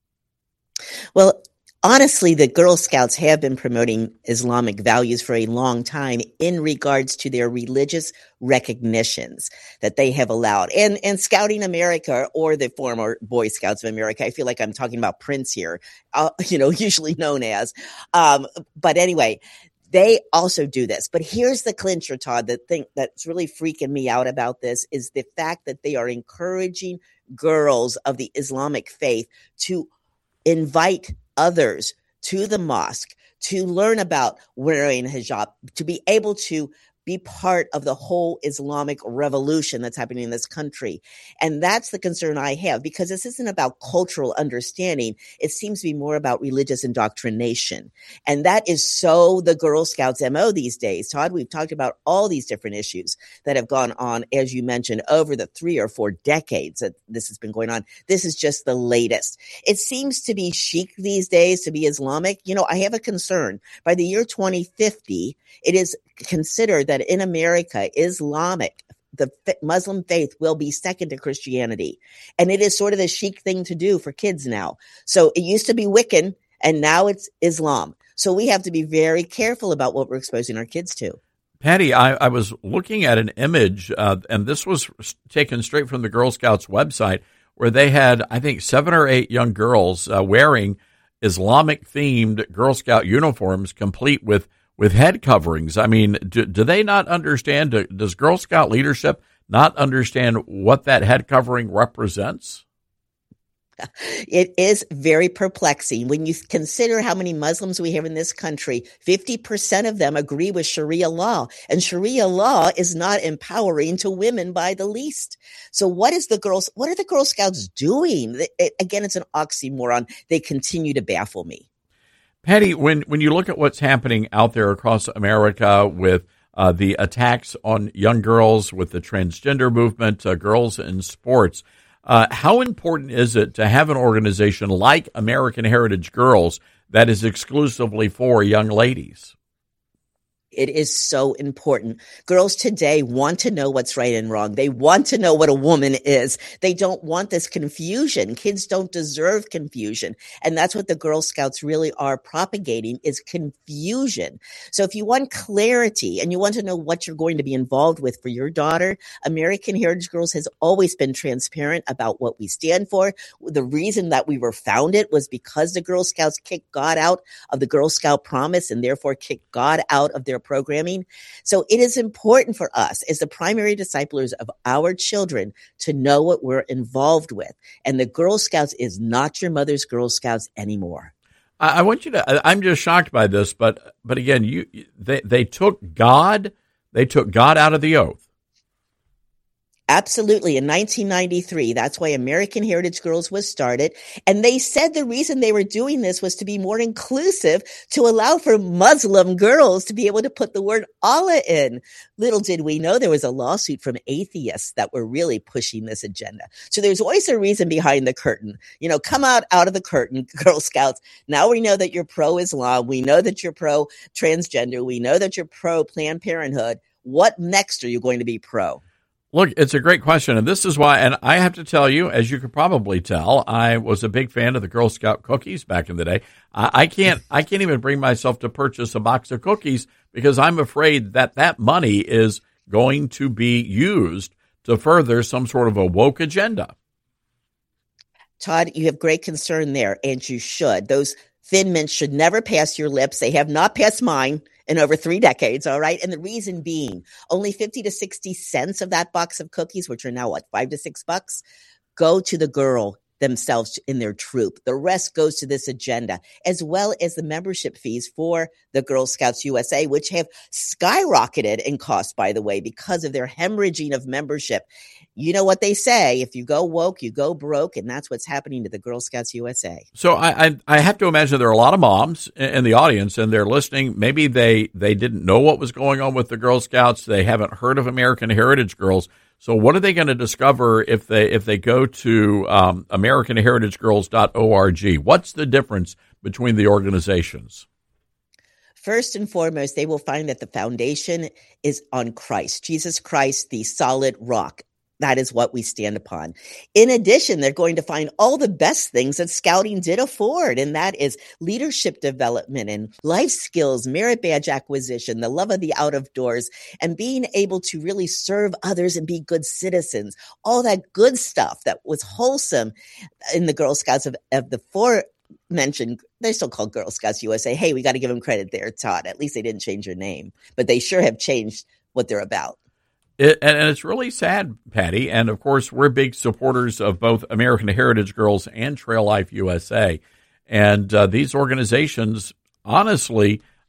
Well, honestly, the Girl Scouts have been promoting Islamic values for a long time in regards to their religious recognitions that they have allowed. And, and Scouting America, or the former Boy Scouts of America, I feel like I'm talking about Prince here, uh, you know, usually known as. Um, but anyway, they also do this. But here's the clincher, Todd. The thing that's really freaking me out about this is the fact that they are encouraging girls of the Islamic faith to invite others to the mosque to learn about wearing hijab, to be able to be part of the whole Islamic revolution that's happening in this country. And that's the concern I have, because this isn't about cultural understanding. It seems to be more about religious indoctrination. And that is so the Girl Scouts M O these days. Todd, we've talked about all these different issues that have gone on, as you mentioned, over the three or four decades that this has been going on. This is just the latest. It seems to be chic these days to be Islamic. You know, I have a concern. By the year twenty fifty, it is considered that in America, Islamic, the Muslim faith, will be second to Christianity. And it is sort of the chic thing to do for kids now. So it used to be Wiccan, and now it's Islam. So we have to be very careful about what we're exposing our kids to. Patty, I, I was looking at an image, uh, and this was taken straight from the Girl Scouts website, where they had, I think, seven or eight young girls uh, wearing Islamic-themed Girl Scout uniforms, complete with with head coverings. I mean, do, do they not understand, do, does Girl Scout leadership not understand what that head covering represents? It is very perplexing when you consider how many Muslims we have in this country. fifty percent of them agree with Sharia law, and Sharia law is not empowering to women by the least. So what is the girls, what are the Girl Scouts doing? It, it, again, it's an oxymoron. They continue to baffle me. Patty, when, when you look at what's happening out there across America with uh, the attacks on young girls, with the transgender movement, uh, girls in sports, Uh, how important is it to have an organization like American Heritage Girls that is exclusively for young ladies? It is so important. Girls today want to know what's right and wrong. They want to know what a woman is. They don't want this confusion. Kids don't deserve confusion. And that's what the Girl Scouts really are propagating, is confusion. So if you want clarity and you want to know what you're going to be involved with for your daughter, American Heritage Girls has always been transparent about what we stand for. The reason that we were founded was because the Girl Scouts kicked God out of the Girl Scout promise, and therefore kicked God out of their programming. So it is important for us as the primary disciplers of our children to know what we're involved with. And the Girl Scouts is not your mother's Girl Scouts anymore. I want you to, I'm just shocked by this, but, but again, you, they, they took God, they took God out of the oath. Absolutely. In nineteen ninety-three, that's why American Heritage Girls was started. And they said the reason they were doing this was to be more inclusive, to allow for Muslim girls to be able to put the word Allah in. Little did we know there was a lawsuit from atheists that were really pushing this agenda. So there's always a reason behind the curtain. You know, come out, out of the curtain, Girl Scouts. Now we know that you're pro-Islam. We know that you're pro-transgender. We know that you're pro-Planned Parenthood. What next are you going to be pro? Look, it's a great question, and this is why, and I have to tell you, as you could probably tell, I was a big fan of the Girl Scout cookies back in the day. I, I can't I can't even bring myself to purchase a box of cookies because I'm afraid that that money is going to be used to further some sort of a woke agenda. Todd, you have great concern there, and you should. Those Thin Mints should never pass your lips. They have not passed mine in over three decades, all right? And the reason being, only fifty to sixty cents of that box of cookies, which are now, what, five to six bucks, go to the girl themselves in their troop. The rest goes to this agenda, as well as the membership fees for the Girl Scouts U S A, which have skyrocketed in cost, by the way, because of their hemorrhaging of membership. You know what they say, if you go woke, you go broke, and that's what's happening to the Girl Scouts U S A. So I, I, I have to imagine there are a lot of moms in the audience, and they're listening. Maybe they, they didn't know what was going on with the Girl Scouts. They haven't heard of American Heritage Girls. So what are they going to discover if they if they go to um, American Heritage Girls dot org? What's the difference between the organizations? First and foremost, they will find that the foundation is on Christ, Jesus Christ, the solid rock. That is what we stand upon. In addition, they're going to find all the best things that scouting did afford, and that is leadership development and life skills, merit badge acquisition, the love of the out of doors, and being able to really serve others and be good citizens. All that good stuff that was wholesome in the Girl Scouts of, of the four mentioned, they're still called Girl Scouts U S A. Hey, we got to give them credit there, Todd. At least they didn't change their name, but they sure have changed what they're about. It, and it's really sad, Patty. And, of course, we're big supporters of both American Heritage Girls and Trail Life U S A. And uh, these organizations, honestly,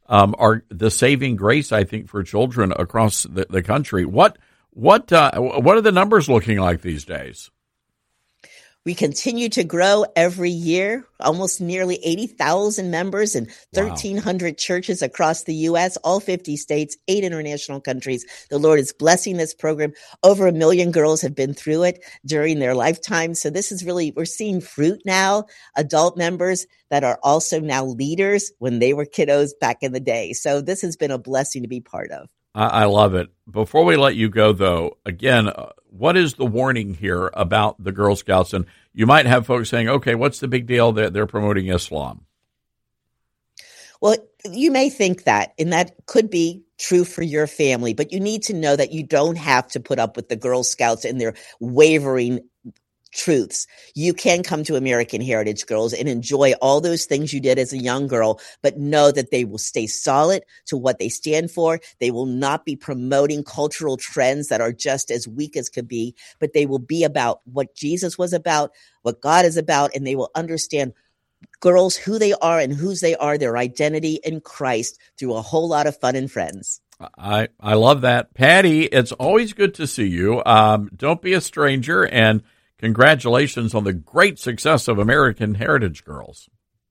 um, are the saving grace, I think, for children across the, the country. What what uh, what are the numbers looking like these days? We continue to grow every year, almost nearly eighty thousand members in thirteen hundred wow. churches across the U S, all fifty states, eight international countries. The Lord is blessing this program. Over a million girls have been through it during their lifetime. So this is really, we're seeing fruit now, adult members that are also now leaders when they were kiddos back in the day. So this has been a blessing to be part of. I love it. Before we let you go, though, again, uh, what is the warning here about the Girl Scouts? And you might have folks saying, okay, what's the big deal that they're promoting Islam? Well, you may think that, and that could be true for your family, but you need to know that you don't have to put up with the Girl Scouts and their wavering truths. You can come to American Heritage Girls and enjoy all those things you did as a young girl, but know that they will stay solid to what they stand for. They will not be promoting cultural trends that are just as weak as could be, but they will be about what Jesus was about, what God is about, and they will understand girls, who they are and whose they are, their identity in Christ through a whole lot of fun and friends. I, I love that. Patty, it's always good to see you. Um, don't be a stranger, and congratulations on the great success of American Heritage Girls.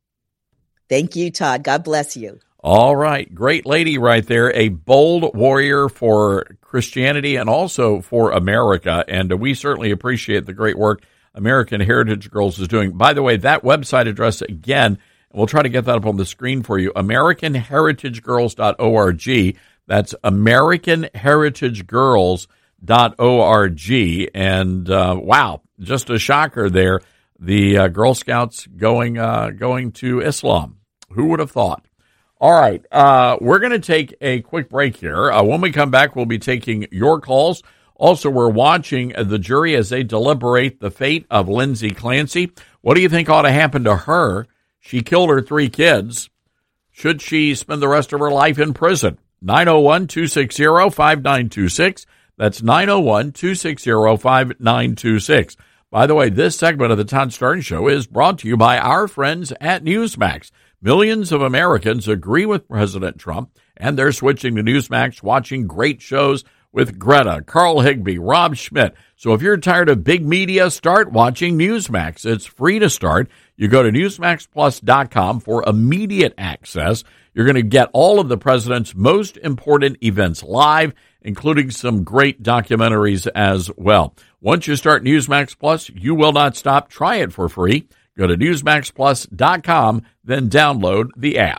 Thank you, Todd. God bless you. All right. Great lady right there. A bold warrior for Christianity and also for America. And we certainly appreciate the great work American Heritage Girls is doing. By the way, that website address again, we'll try to get that up on the screen for you, american heritage girls dot org. That's american heritage girls dot org. And uh, wow, just a shocker there. The uh, Girl Scouts going uh, going to Islam. Who would have thought? All right, uh, we're going to take a quick break here. Uh, when we come back, we'll be taking your calls. Also, we're watching the jury as they deliberate the fate of Lindsay Clancy. What do you think ought to happen to her? She killed her three kids. Should she spend the rest of her life in prison? nine oh one, two six zero, five nine two six. That's nine oh one, two six zero, five nine two six. By the way, this segment of the Todd Starnes Show is brought to you by our friends at Newsmax. Millions of Americans agree with President Trump, and they're switching to Newsmax, watching great shows with Greta, Carl Higbee, Rob Schmidt. So if you're tired of big media, start watching Newsmax. It's free to start. You go to newsmax plus dot com for immediate access. You're going to get all of the president's most important events live, including some great documentaries as well. Once you start Newsmax Plus, you will not stop. Try it for free. Go to newsmax plus dot com, then download the app.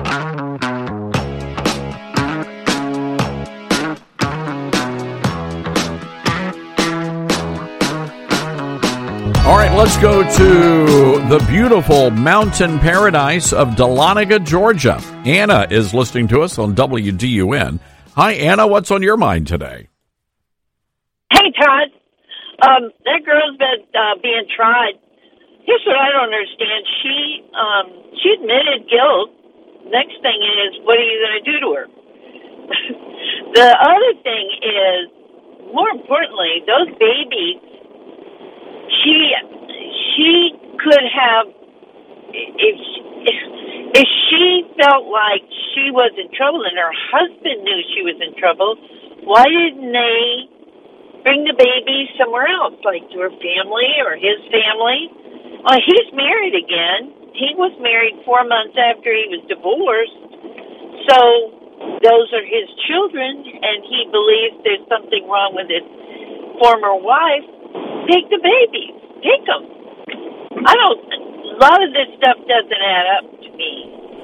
All right, let's go to the beautiful mountain paradise of Dahlonega, Georgia. Anna is listening to us on W D U N. Hi, Anna. What's on your mind today? Hey, Todd. Um, that girl's been uh, being tried. Here's what I don't understand. She um, she admitted guilt. Next thing is, what are you going to do to her? The other thing is, more importantly, those babies, she she could have, if if she felt like she was in trouble and her husband knew she was in trouble, why didn't they bring the baby somewhere else, like to her family or his family? Uh, he's married again. He was married four months after he was divorced. So those are his children, and he believes there's something wrong with his former wife. Take the babies. Take them. I don't, a lot of this stuff doesn't add up to me.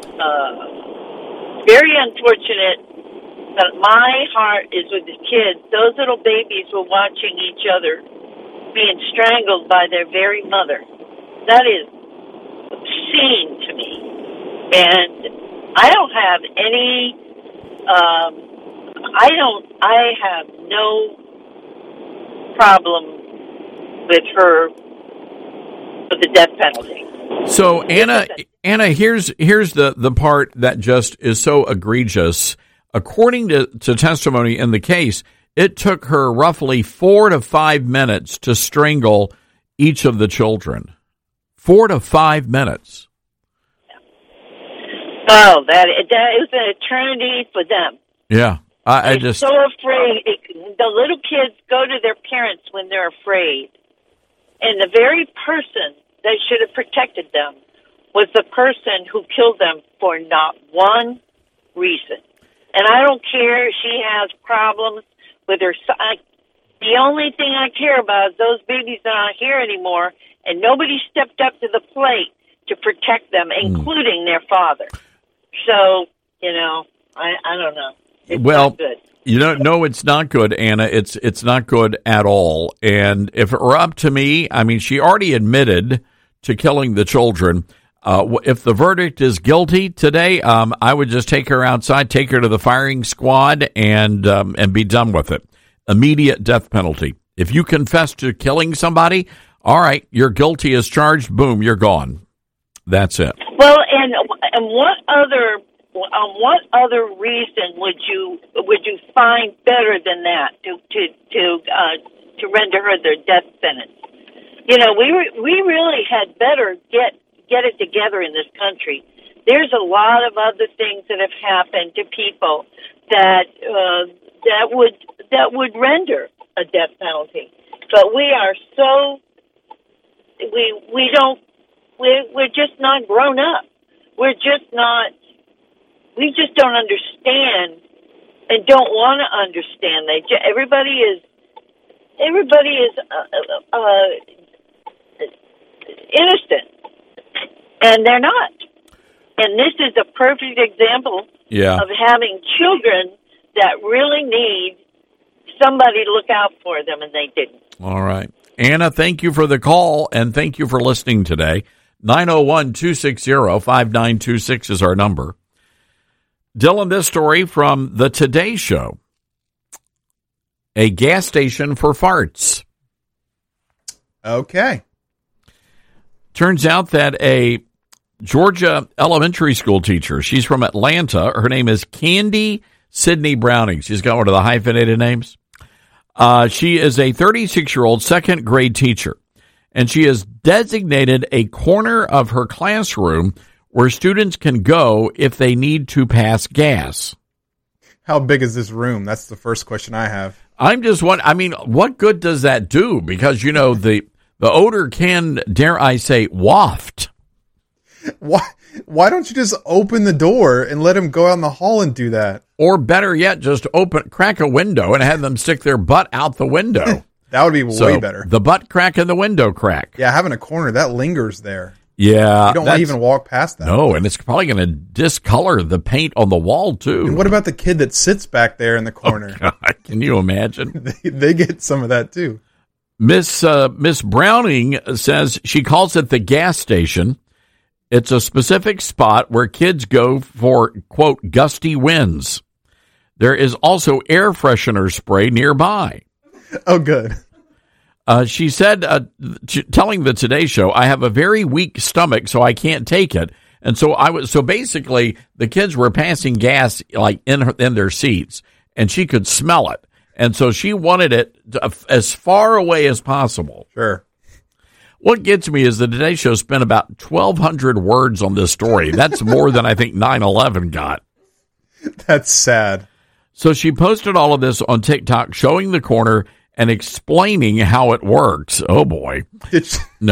Uh, very unfortunate, but my heart is with the kids. Those little babies were watching each other being strangled by their very mother. That is obscene to me. And I don't have any, um, I don't, I have no problem with her, with the death penalty. So Anna, Anna, here's, here's the, the part that just is so egregious. According to, to testimony in the case, it took her roughly four to five minutes to strangle each of the children. Four to five minutes. Oh, that that is an eternity for them. Yeah, I, I they're just so afraid. It, the little kids go to their parents when they're afraid, and the very person that should have protected them was the person who killed them for not one reason. And I don't care if she has problems with her son. The only thing I care about is those babies that aren't here anymore, and nobody stepped up to the plate to protect them, including mm. their father. So, you know, I, I don't know. It's well, not good. You know, no, it's not good, Anna. It's it's not good at all. And if it were up to me, I mean, she already admitted to killing the children. Uh, if the verdict is guilty today, um, I would just take her outside, take her to the firing squad, and um, and be done with it. Immediate death penalty. If you confess to killing somebody, all right, you're guilty as charged. Boom, you're gone. That's it. Well, and and what other um, what other reason would you would you find better than that to to to uh, to render her their death sentence? You know, we re- we really had better get get it together in this country. There's a lot of other things that have happened to people that uh, that would that would render a death penalty, but we are so we we don't. We're, we're just not grown up. We're just not, we just don't understand and don't want to understand. They, everybody is, everybody is uh, uh, innocent, and they're not. And this is a perfect example yeah. of having children that really need somebody to look out for them, and they didn't. All right. Anna, thank you for the call, and thank you for listening today. nine oh one, two six zero, five nine two six is our number. Dylan, this story from the Today Show. A gas station for farts. Okay. Turns out that a Georgia elementary school teacher, she's from Atlanta. Her name is Candy Sydney Browning. She's got one of the hyphenated names. Uh, she is a thirty-six-year-old second grade teacher. And she has designated a corner of her classroom where students can go if they need to pass gas. How big is this room? That's the first question I have. I'm just wondering, I mean, what good does that do? Because, you know, the the odor can, dare I say, waft. Why, why don't you just open the door and let them go out in the hall and do that? Or better yet, just open, crack a window and have them stick their butt out the window. That would be so, way better. The butt crack and the window crack. Yeah, having a corner, that lingers there. Yeah. You don't want to even walk past that. No, and it's probably going to discolor the paint on the wall, too. And what about the kid that sits back there in the corner? Oh, God, can you imagine? they, they get some of that, too. Miss uh, Miss Browning says she calls it the gas station. It's a specific spot where kids go for, quote, gusty winds. There is also air freshener spray nearby. Oh, good. Uh, she said, uh, t- telling the Today Show, I have a very weak stomach, so I can't take it. And so I was, so basically the kids were passing gas like in her, in their seats, and she could smell it. And so she wanted it to, as far away as possible. Sure. What gets me is the Today Show spent about twelve hundred words on this story. That's more than I think nine eleven got. That's sad. So she posted all of this on TikTok, showing the corner and explaining how it works. Oh, boy. Did she, no.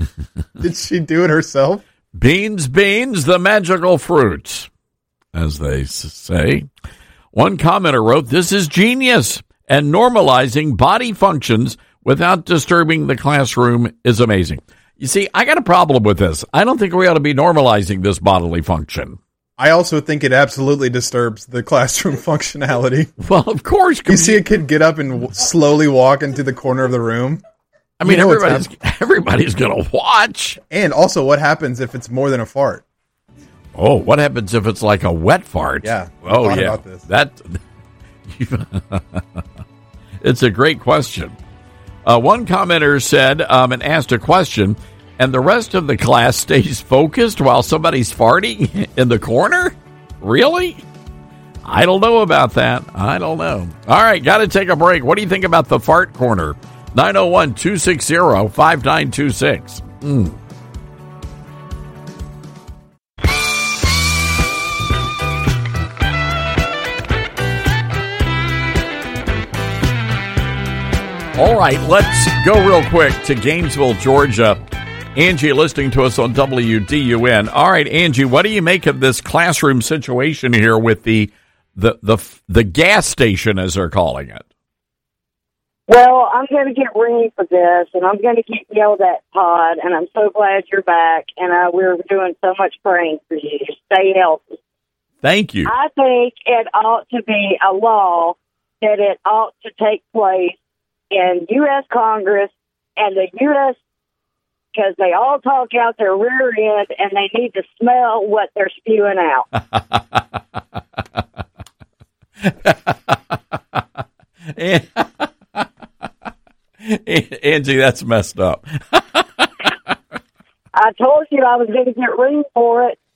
Did she do it herself? Beans, beans, the magical fruit, as they say. One commenter wrote, this is genius, and normalizing body functions without disturbing the classroom is amazing. You see, I got a problem with this. I don't think we ought to be normalizing this bodily function. I also think it absolutely disturbs the classroom functionality. Well, of course. You see a kid get up and w- slowly walk into the corner of the room. I mean, you know everybody's everybody's going to watch. And also, what happens if it's more than a fart? Oh, what happens if it's like a wet fart? Yeah. Oh, yeah. About this. That. It's a great question. Uh, one commenter said um, and asked a question, and the rest of the class stays focused while somebody's farting in the corner? Really? I don't know about that. I don't know. All right, got to take a break. What do you think about the fart corner? nine oh one, two six zero, five nine two six. Mm. All right, let's go real quick to Gainesville, Georgia. Angie listening to us on W D U N. All right, Angie, what do you make of this classroom situation here with the the the, the gas station, as they're calling it? Well, I'm going to get ringed for this, and I'm going to get yelled at, Todd, and I'm so glad you're back, and uh, we're doing so much praying for you. Stay healthy. Thank you. I think it ought to be a law that it ought to take place in U S Congress and the U S because they all talk out their rear end, and they need to smell what they're spewing out. Angie, that's messed up. I told you I was going to get ringed for it.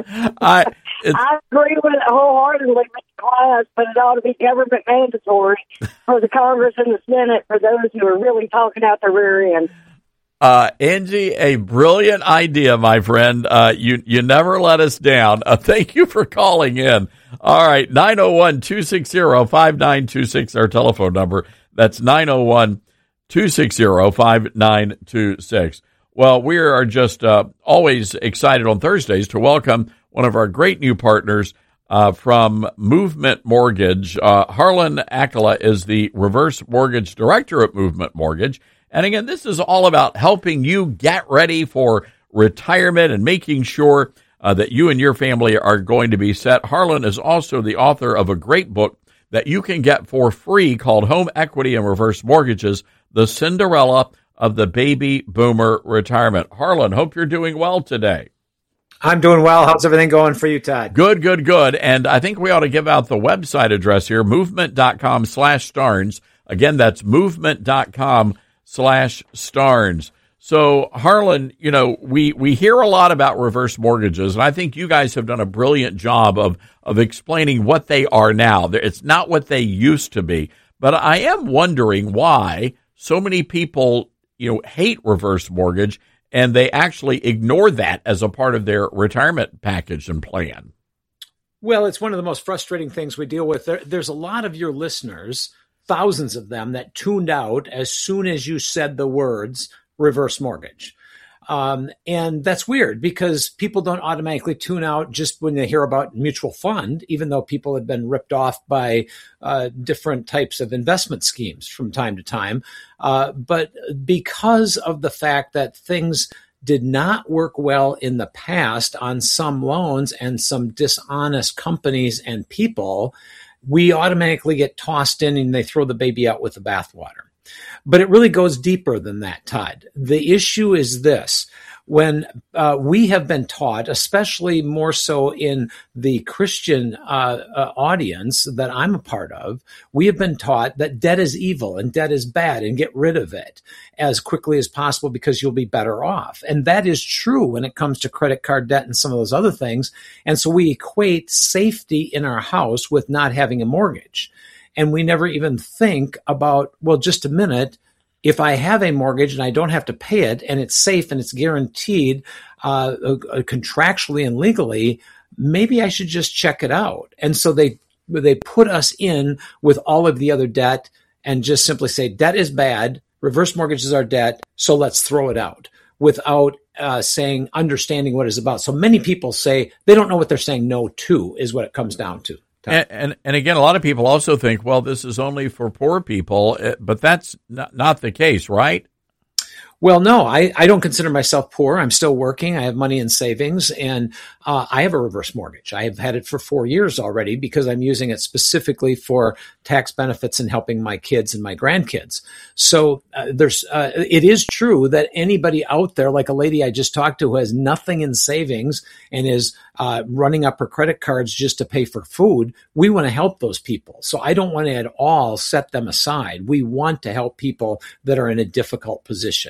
I, I agree with it wholeheartedly, Mister Class, but it ought to be government mandatory for the Congress and the Senate for those who are really talking out their rear end. Uh, Angie, a brilliant idea, my friend. Uh, you, you never let us down. Uh, thank you for calling in. All right. nine oh one, two six zero, five nine two six, our telephone number. That's nine oh one, two six zero, five nine two six. Well, we are just, uh, always excited on Thursdays to welcome one of our great new partners, uh, from Movement Mortgage. Uh, Harlan Akela is the reverse mortgage director at Movement Mortgage. And again, this is all about helping you get ready for retirement and making sure uh, that you and your family are going to be set. Harlan is also the author of a great book that you can get for free called Home Equity and Reverse Mortgages, The Cinderella of the Baby Boomer Retirement. Harlan, hope you're doing well today. I'm doing well. How's everything going for you, Todd? Good, good, good. And I think we ought to give out the website address here, movement.com slash Starnes. Again, that's movement.com slash Starnes. So, Harlan, you know, we, we hear a lot about reverse mortgages, and I think you guys have done a brilliant job of, of explaining what they are now. It's not what they used to be. But I am wondering why so many people, you know, hate reverse mortgage, and they actually ignore that as a part of their retirement package and plan. Well, it's one of the most frustrating things we deal with. There, there's a lot of your listeners, thousands of them, that tuned out as soon as you said the words reverse mortgage. Um, and that's weird because people don't automatically tune out just when they hear about mutual fund, even though people have been ripped off by uh, different types of investment schemes from time to time. Uh, but because of the fact that things did not work well in the past on some loans and some dishonest companies and people, we automatically get tossed in and they throw the baby out with the bathwater. But it really goes deeper than that, Todd. The issue is this. When uh, we have been taught, especially more so in the Christian uh, uh, audience that I'm a part of, we have been taught that debt is evil and debt is bad and get rid of it as quickly as possible because you'll be better off. And that is true when it comes to credit card debt and some of those other things. And so we equate safety in our house with not having a mortgage. And we never even think about, well, just a minute, if I have a mortgage and I don't have to pay it and it's safe and it's guaranteed uh, contractually and legally, maybe I should just check it out. And so they they put us in with all of the other debt and just simply say, debt is bad, reverse mortgages are debt, so let's throw it out without uh, saying, understanding what it's about. So many people say they don't know what they're saying no to is what it comes down to. And, and and again, a lot of people also think, well, this is only for poor people, but that's not, not the case, right? Well, no, I, I don't consider myself poor. I'm still working. I have money in savings, and uh, I have a reverse mortgage. I have had it for four years already because I'm using it specifically for tax benefits and helping my kids and my grandkids. So uh, there's uh, it is true that anybody out there, like a lady I just talked to who has nothing in savings and is uh, running up her credit cards just to pay for food, we want to help those people. So I don't want to at all set them aside. We want to help people that are in a difficult position.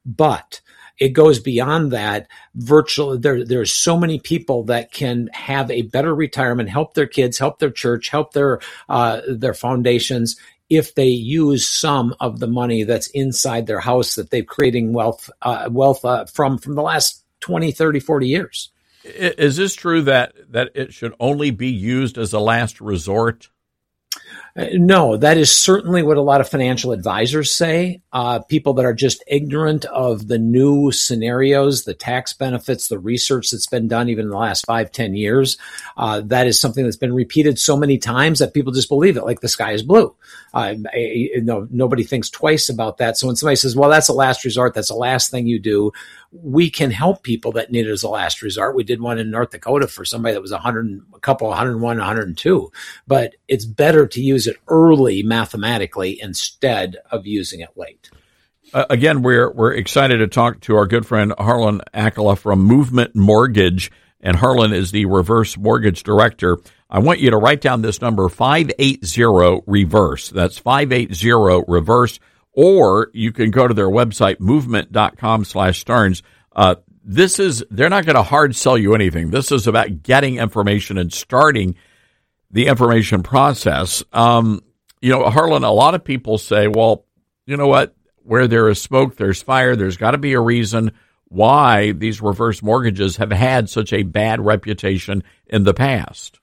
But it goes beyond that. Virtually, there, there's so many people that can have a better retirement, help their kids, help their church, help their uh, their foundations if they use some of the money that's inside their house that they're creating wealth uh, wealth uh, from from the last twenty, thirty, forty years. Is this true that that it should only be used as a last resort? No, that is certainly what a lot of financial advisors say. Uh, people that are just ignorant of the new scenarios, the tax benefits, the research that's been done even in the last five, ten years. Uh, that is something that's been repeated so many times that people just believe it, like the sky is blue. Uh, I, you know, nobody thinks twice about that. So when somebody says, well, that's a last resort, that's the last thing you do, we can help people that need it as a last resort. We did one in North Dakota for somebody that was one hundred, a couple, one oh one, one oh two. But it's better to use it early mathematically instead of using it late. Uh, again, we're we're excited to talk to our good friend Harlan Akela from Movement Mortgage, and Harlan is the reverse mortgage director. I want you to write down this number, five eight zero reverse. That's five eight zero reverse, or you can go to their website, movement.com slash Starnes. Uh, this is, they're not going to hard sell you anything. This is about getting information and starting the information process. Um, you know, Harlan, a lot of people say, well, you know what? Where there is smoke, there's fire. There's got to be a reason why these reverse mortgages have had such a bad reputation in the past.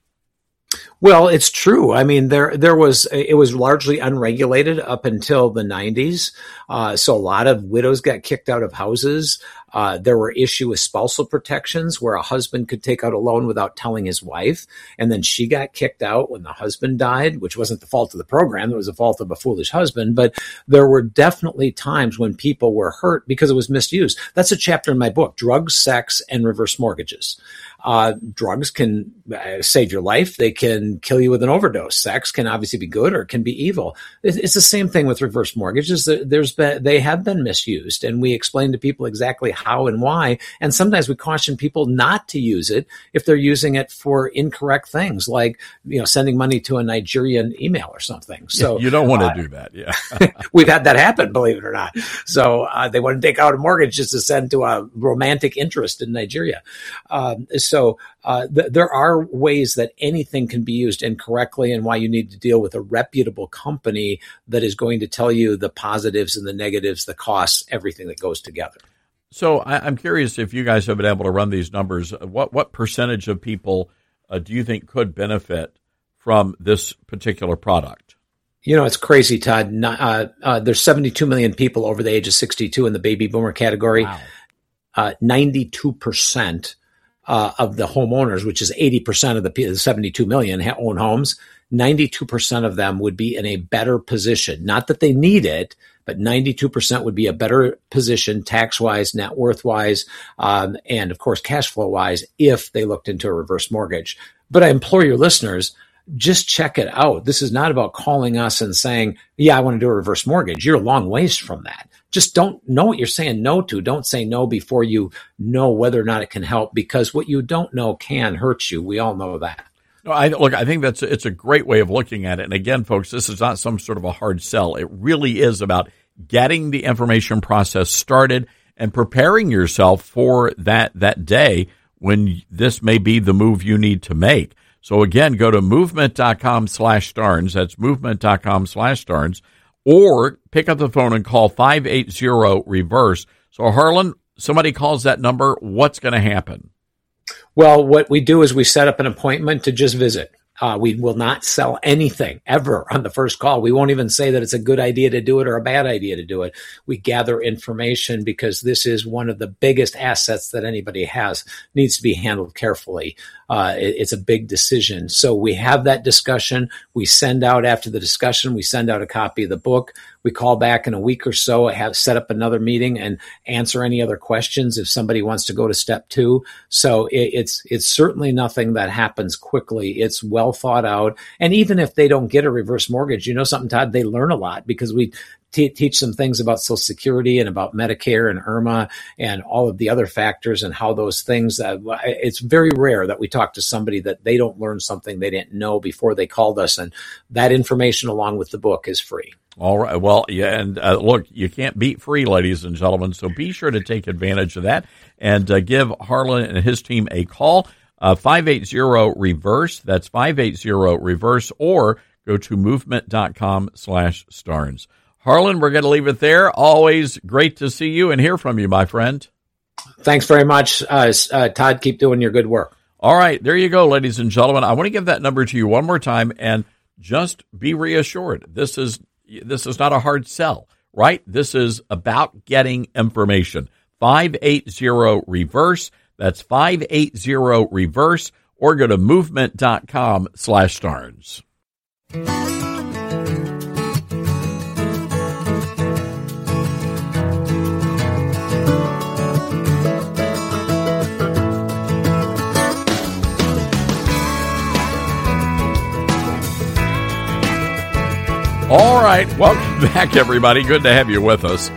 Well, it's true. I mean, there there was it was largely unregulated up until the nineties. Uh, so a lot of widows got kicked out of houses. Uh, there were issues with spousal protections where a husband could take out a loan without telling his wife, and then she got kicked out when the husband died, which wasn't the fault of the program. It was the fault of a foolish husband. But there were definitely times when people were hurt because it was misused. That's a chapter in my book, Drugs, Sex, and Reverse Mortgages. Uh, drugs can uh, save your life. They can kill you with an overdose. Sex can obviously be good or it can be evil. It's, it's the same thing with reverse mortgages. There's been, they have been misused, and we explain to people exactly how and why. And sometimes we caution people not to use it if they're using it for incorrect things, like, you know, sending money to a Nigerian email or something. So you don't want to uh, do that. Yeah. We've had that happen, believe it or not. So uh, they want to take out a mortgage just to send to a romantic interest in Nigeria. Um, so So uh, th- there are ways that anything can be used incorrectly, and why you need to deal with a reputable company that is going to tell you the positives and the negatives, the costs, everything that goes together. So I- I'm curious if you guys have been able to run these numbers. What what percentage of people uh, do you think could benefit from this particular product? You know, it's crazy, Todd. Not, uh, uh, there's seventy-two million people over the age of sixty-two in the baby boomer category. Wow. Uh, ninety-two percent Uh, of the homeowners, which is eighty percent of the, the seventy-two million ha- own homes, ninety-two percent of them would be in a better position. Not that they need it, but ninety-two percent would be a better position tax-wise, net worth-wise, um, and of course cash flow-wise if they looked into a reverse mortgage. But I implore your listeners, just check it out. This is not about calling us and saying, yeah, I want to do a reverse mortgage. You're a long ways from that. Just don't know what you're saying no to. Don't say no before you know whether or not it can help, because what you don't know can hurt you. We all know that. No, I look, I think that's it's a great way of looking at it. And again, folks, this is not some sort of a hard sell. It really is about getting the information process started and preparing yourself for that that day when this may be the move you need to make. So again, go to movement.com slash Starnes. That's movement.com slash Starnes. Or pick up the phone and call five eight zero reverse. So Harlan, somebody calls that number, what's going to happen? Well, what we do is we set up an appointment to just visit. Uh, we will not sell anything ever on the first call. We won't even say that it's a good idea to do it or a bad idea to do it. We gather information because this is one of the biggest assets that anybody has. It needs to be handled carefully. Uh, it, it's a big decision. So we have that discussion. We send out after the discussion, we send out a copy of the book. We call back in a week or so, have set up another meeting and answer any other questions if somebody wants to go to step two. So it, it's it's certainly nothing that happens quickly. It's well thought out. And even if they don't get a reverse mortgage, you know something, Todd, they learn a lot because we t- teach them things about Social Security and about Medicare and IRMA and all of the other factors and how those things, uh, it's very rare that we talk to somebody that they don't learn something they didn't know before they called us. And that information along with the book is free. All right. Well, yeah, and uh, look, you can't beat free, ladies and gentlemen, so be sure to take advantage of that and uh, give Harlan and his team a call, uh, five eight zero reverse. That's five eight zero reverse, or go to movement.com slash Starnes. Harlan, we're going to leave it there. Always great to see you and hear from you, my friend. Thanks very much, uh, uh, Todd. Keep doing your good work. All right. There you go, ladies and gentlemen. I want to give that number to you one more time, and just be reassured. This is this is not a hard sell, right? This is about getting information. five eight zero reverse. That's five eight zero reverse. Or go to movement.com slash stars. All right, welcome back, everybody. Good to have you with us.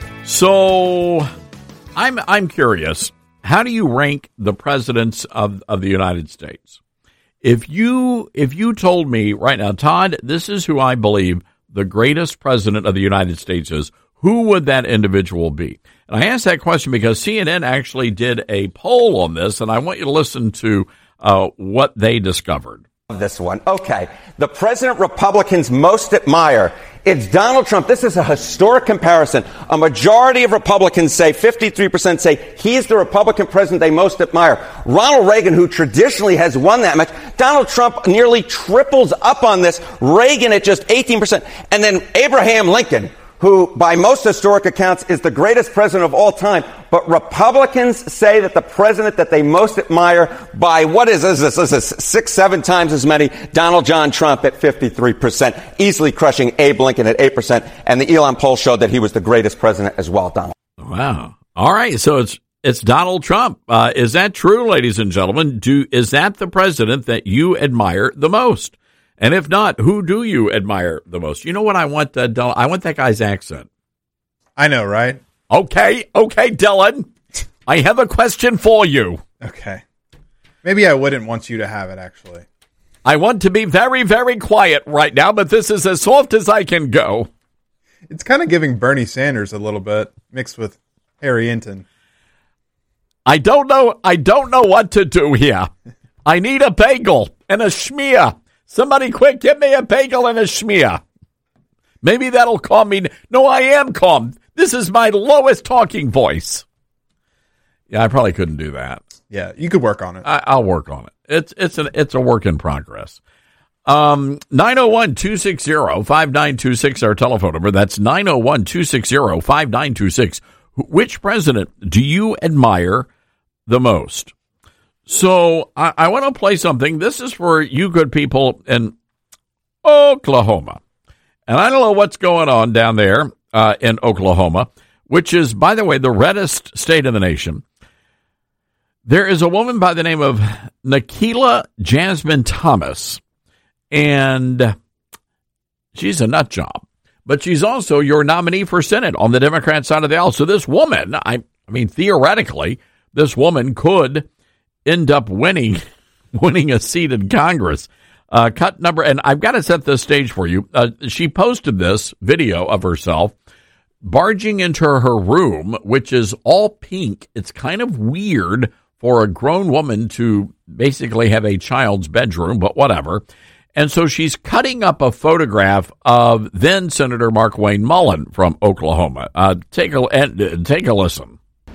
So, I'm I'm curious. How do you rank the presidents of, of the United States? If you if you told me right now, Todd, this is who I believe the greatest president of the United States is, who would that individual be? And I asked that question because C N N actually did a poll on this, and I want you to listen to uh, what they discovered. This one. Okay. The president Republicans most admire. It's Donald Trump. This is a historic comparison. A majority of Republicans say, fifty-three percent say he's the Republican president they most admire. Ronald Reagan, who traditionally has won that much. Donald Trump nearly triples up on this. Reagan at just eighteen percent. And then Abraham Lincoln, who by most historic accounts is the greatest president of all time. But Republicans say that the president that they most admire by, what is this, this, this is six, seven times as many, Donald John Trump at fifty-three percent, easily crushing Abe Lincoln at eight percent. And the Elon poll showed that he was the greatest president as well, Donald. Wow. All right. So it's it's Donald Trump. Uh, is that true, ladies and gentlemen? Do Is that the president that you admire the most? And if not, who do you admire the most? You know what I want? Uh, Dylan? I want that guy's accent. I know, right? Okay, okay, Dylan. I have a question for you. Okay. Maybe I wouldn't want you to have it, actually. I want to be very, very quiet right now, but this is as soft as I can go. It's kind of giving Bernie Sanders a little bit, mixed with Harry Hinton. I don't know. I don't know what to do here. I need a bagel and a schmear. Somebody quick, get me a bagel and a schmear. Maybe that'll calm me. No, I am calm. This is my lowest talking voice. Yeah, I probably couldn't do that. Yeah, you could work on it. I, I'll work on it. It's it's an it's a work in progress. Um, nine oh one, two six zero, five nine two six, our telephone number. That's nine oh one, two six zero, five nine two six. Which president do you admire the most? So I, I want to play something. This is for you good people in Oklahoma. And I don't know what's going on down there uh, in Oklahoma, which is, by the way, the reddest state in the nation. There is a woman by the name of Nikila Jasmine Thomas, and she's a nut job. But she's also your nominee for Senate on the Democrat side of the aisle. So this woman, I, I mean, theoretically, this woman could end up winning winning a seat in Congress. Uh, cut number, and I've got to set the stage for you. Uh, she posted this video of herself barging into her room, which is all pink. It's kind of weird for a grown woman to basically have a child's bedroom, but whatever. And so she's cutting up a photograph of then Senator Markwayne Mullin from Oklahoma. Uh, take a and, take a listen.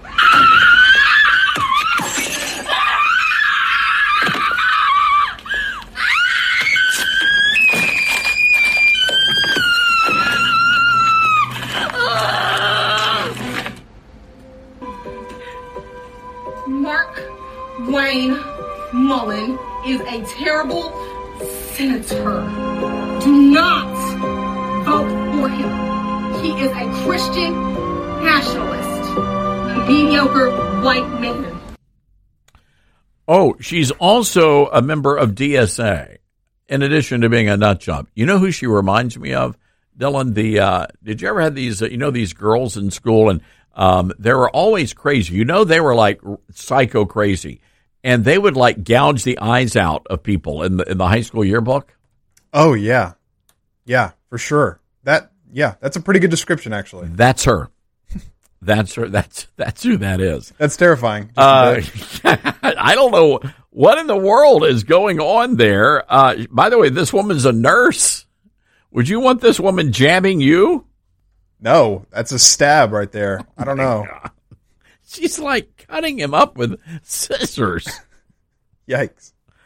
Wayne Mullin is a terrible senator. Do not vote for him. He is a Christian nationalist, a mediocre white man. Oh, she's also a member of D S A, in addition to being a nut job. You know who she reminds me of, Dylan? The uh, did you ever have these? Uh, you know these girls in school, and um, they were always crazy. You know they were like psycho crazy. And they would like gouge the eyes out of people in the in the high school yearbook. Oh yeah, yeah, for sure. That yeah, that's a pretty good description, actually. That's her. That's her. That's that's who that is. That's terrifying. Uh, I don't know what in the world is going on there. Uh, by the way, this woman's a nurse. Would you want this woman jabbing you? No, that's a stab right there. I don't know. She's like cutting him up with scissors. Yikes.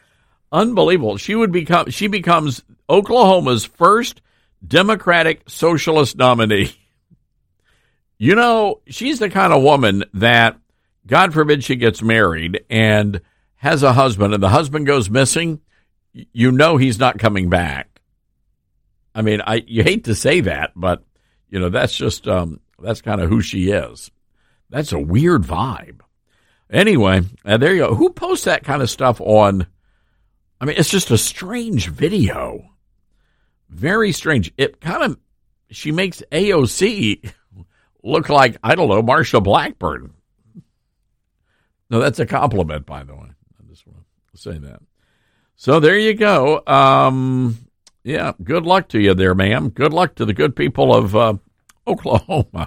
Unbelievable. She would become, she becomes Oklahoma's first Democratic Socialist nominee. You know, she's the kind of woman that, God forbid she gets married and has a husband and the husband goes missing, you know he's not coming back. I mean, I you hate to say that, but, you know, that's just, um, that's kind of who she is. That's a weird vibe. Anyway, uh, there you go. Who posts that kind of stuff on? I mean, it's just a strange video. Very strange. It kind of, she makes A O C look like, I don't know, Marsha Blackburn. No, that's a compliment, by the way. I just want to say that. So there you go. Um, yeah, good luck to you there, ma'am. Good luck to the good people of uh, Oklahoma.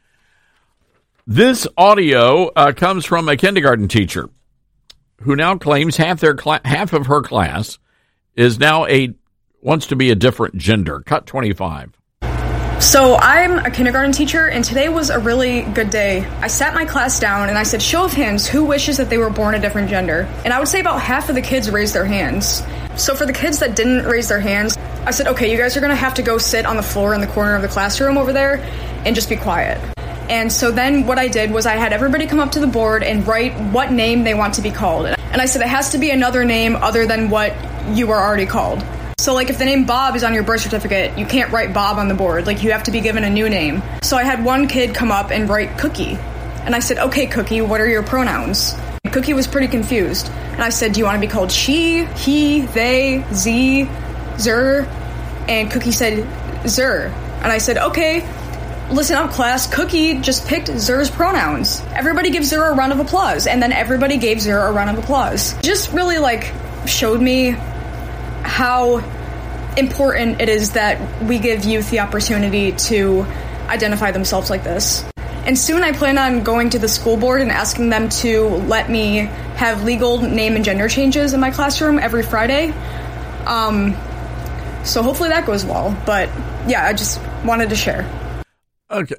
This audio uh, comes from a kindergarten teacher who now claims half their cla- half of her class is now a wants to be a different gender. Cut twenty-five. So I'm a kindergarten teacher, and today was a really good day. I sat my class down, and I said, show of hands, who wishes that they were born a different gender? And I would say about half of the kids raised their hands. So for the kids that didn't raise their hands, I said, okay, you guys are going to have to go sit on the floor in the corner of the classroom over there and just be quiet. And so then what I did was I had everybody come up to the board and write what name they want to be called. And I said, it has to be another name other than what you were already called. So, like, if the name Bob is on your birth certificate, you can't write Bob on the board. Like, you have to be given a new name. So I had one kid come up and write Cookie. And I said, okay, Cookie, what are your pronouns? And Cookie was pretty confused. And I said, do you want to be called she, he, they, z, zer? And Cookie said, zer. And I said, okay, listen up, class. Cookie just picked Zer's pronouns. Everybody give Zer a round of applause. And then everybody gave Zer a round of applause. Just really, like, showed me how important it is that we give youth the opportunity to identify themselves like this. And soon I plan on going to the school board and asking them to let me have legal name and gender changes in my classroom every Friday. Um, so hopefully that goes well. But yeah, I just wanted to share. Okay.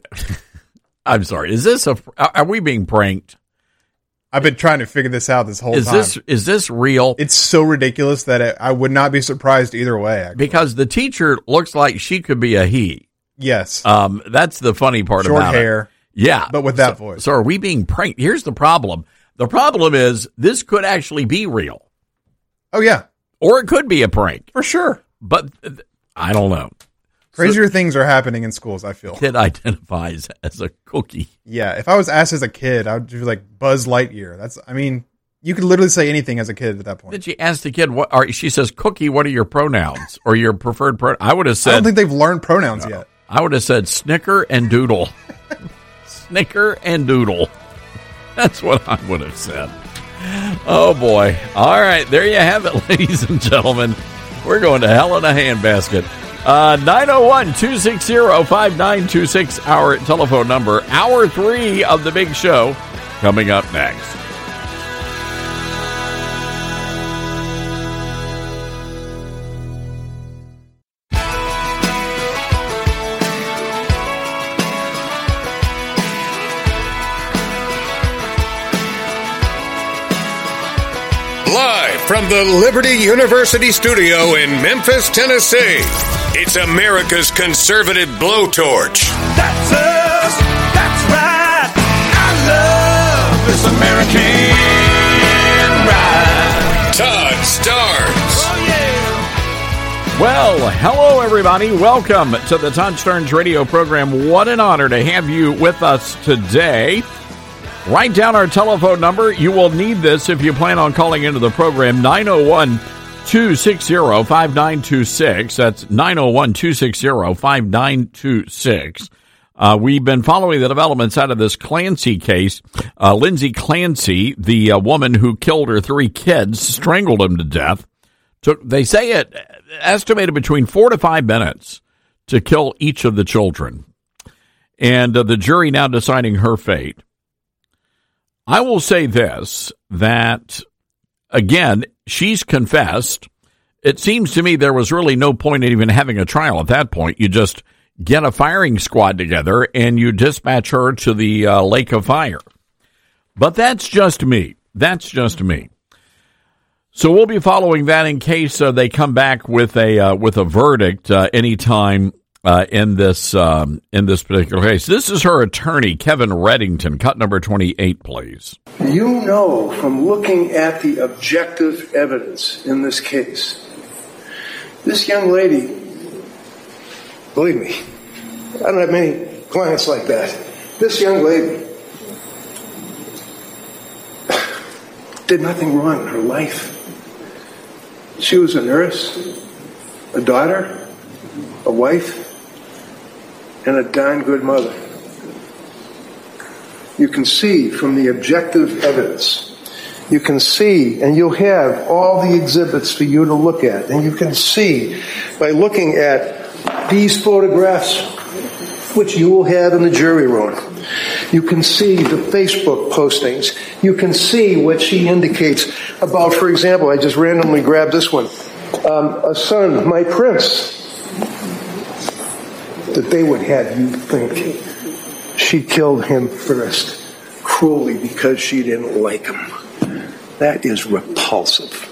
I'm sorry. Is this a, are we being pranked? I've been trying to figure this out this whole is time. This, is this real? It's so ridiculous that it, I would not be surprised either way. Actually. Because the teacher looks like she could be a he. Yes. Um, that's the funny part Short about hair, it. Yeah. But with that so, voice. So are we being pranked? Here's the problem. The problem is this could actually be real. Oh, yeah. Or it could be a prank. For sure. But I don't know. Crazier so, things are happening in schools, I feel. Kid identifies as a cookie. Yeah, if I was asked as a kid, I would do like Buzz Lightyear. That's, I mean, you could literally say anything as a kid at that point. Did she ask the kid, what are, she says, Cookie, what are your pronouns? Or your preferred pronouns? I would have said. I don't think they've learned pronouns no, yet. I would have said Snicker and Doodle. Snicker and Doodle. That's what I would have said. Oh, boy. All right, there you have it, ladies and gentlemen. We're going to hell in a handbasket. Uh, nine oh one, two six zero, five nine two six, our telephone number. Hour three of the big show coming up next. Live from the Liberty University studio in Memphis, Tennessee, it's America's conservative blowtorch. That's us. That's right. I love this American ride. Todd Starnes. Oh, yeah. Well, hello, everybody. Welcome to the Todd Starnes radio program. What an honor to have you with us today. Write down our telephone number. You will need this if you plan on calling into the program. nine oh one, two six zero, five nine two six. That's nine oh one, two six zero, five nine two six. Uh, we've been following the developments out of this Clancy case. Uh, Lindsay Clancy, the uh, woman who killed her three kids, strangled them to death. Took, they say it estimated between four to five minutes to kill each of the children. And uh, the jury now deciding her fate. I will say this, that, again, she's confessed. It seems to me there was really no point in even having a trial at that point. You just get a firing squad together and you dispatch her to the uh, lake of fire. But that's just me. That's just me. So we'll be following that in case uh, they come back with a uh, with a verdict uh, anytime uh, in this um, in this particular case. This is her attorney, Kevin Reddington. Cut number twenty-eight, please. You know from looking at the objective evidence in this case, this young lady, believe me, I don't have many clients like that. This young lady did nothing wrong in her life. She was a nurse, a daughter, a wife, and a darn good mother. You can see from the objective evidence, you can see, and you'll have all the exhibits for you to look at, and you can see by looking at these photographs, which you will have in the jury room. You can see the Facebook postings. You can see what she indicates about, for example, I just randomly grabbed this one. Um, a son, my prince, that they would have you think she killed him first, cruelly, because she didn't like him. That is repulsive.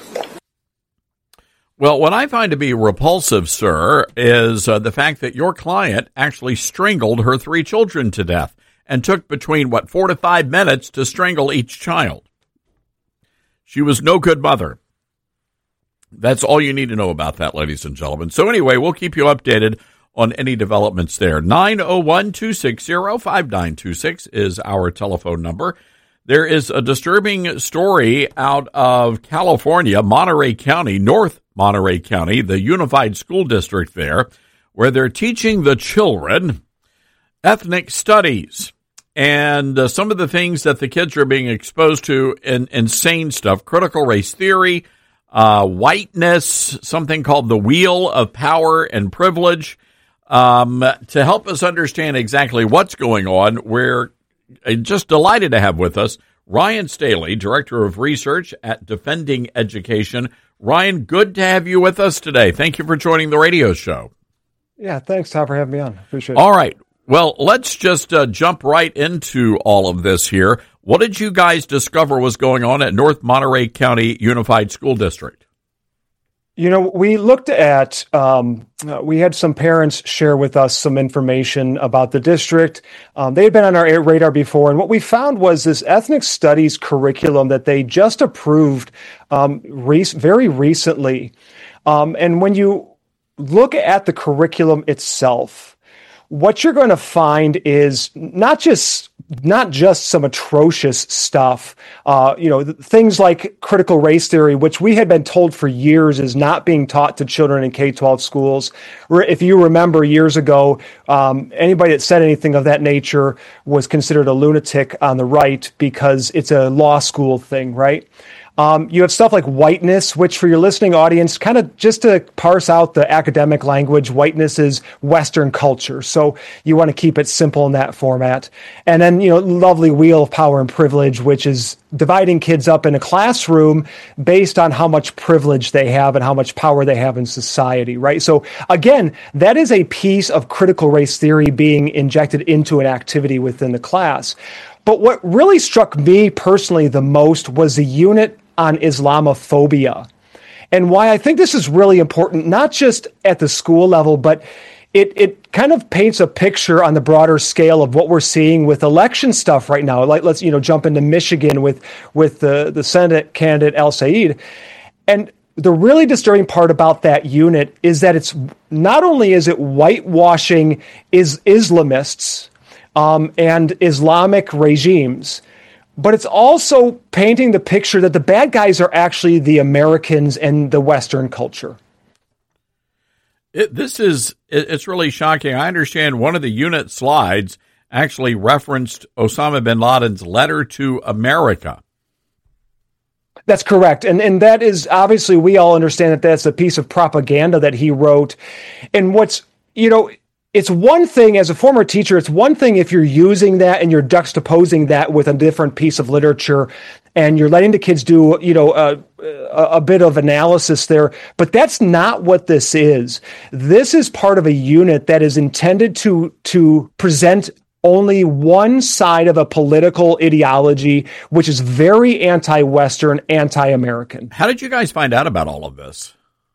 Well, what I find to be repulsive, sir, is uh, the fact that your client actually strangled her three children to death and took between, what, four to five minutes to strangle each child. She was no good mother. That's all you need to know about that, ladies and gentlemen. So anyway, we'll keep you updated on any developments there. nine oh one, two six zero, five nine two six is our telephone number. There is a disturbing story out of California, Monterey County, North Monterey County, the Unified School District there, where they're teaching the children ethnic studies. And uh, some of the things that the kids are being exposed to, in, insane stuff, critical race theory, uh, whiteness, something called the Wheel of Power and Privilege. Um, to help us understand exactly what's going on, we're just delighted to have with us Ryan Staley, Director of Research at Defending Education. Ryan, good to have you with us today. Thank you for joining the radio show. Yeah, thanks, Tom, for having me on. Appreciate it. All right. Well, let's just uh, jump right into all of this here. What did you guys discover was going on at North Monterey County Unified School District? You know, we looked at, um, uh, we had some parents share with us some information about the district. Um, they had been on our radar before, and what we found was this ethnic studies curriculum that they just approved um, re- very recently. Um, and when you look at the curriculum itself, what you're going to find is not just not just some atrocious stuff, uh, you know, things like critical race theory, which we had been told for years is not being taught to children in K twelve schools. If you remember years ago, um, anybody that said anything of that nature was considered a lunatic on the right because it's a law school thing, right? Um, you have stuff like whiteness, which for your listening audience, kind of just to parse out the academic language, whiteness is Western culture. So you want to keep it simple in that format. And then, you know, lovely Wheel of Power and Privilege, which is dividing kids up in a classroom based on how much privilege they have and how much power they have in society, right? So again, that is a piece of critical race theory being injected into an activity within the class. But what really struck me personally the most was the unit on Islamophobia. And why I think this is really important, not just at the school level, but it it kind of paints a picture on the broader scale of what we're seeing with election stuff right now. Like, let's, you know, jump into Michigan with, with the, the Senate candidate El-Sayed. And the really disturbing part about that unit is that it's not only is it whitewashing is Islamists um, and Islamic regimes, but it's also painting the picture that the bad guys are actually the Americans and the Western culture. It, this is, it, it's really shocking. I understand one of the unit slides actually referenced Osama bin Laden's letter to America. That's correct. And and that is, obviously, we all understand that that's a piece of propaganda that he wrote. And what's, you know, it's one thing as a former teacher, it's one thing if you're using that and you're juxtaposing that with a different piece of literature and you're letting the kids do, you know, a, a bit of analysis there. But that's not what this is. This is part of a unit that is intended to, to present only one side of a political ideology, which is very anti-Western, anti-American. How did you guys find out about all of this?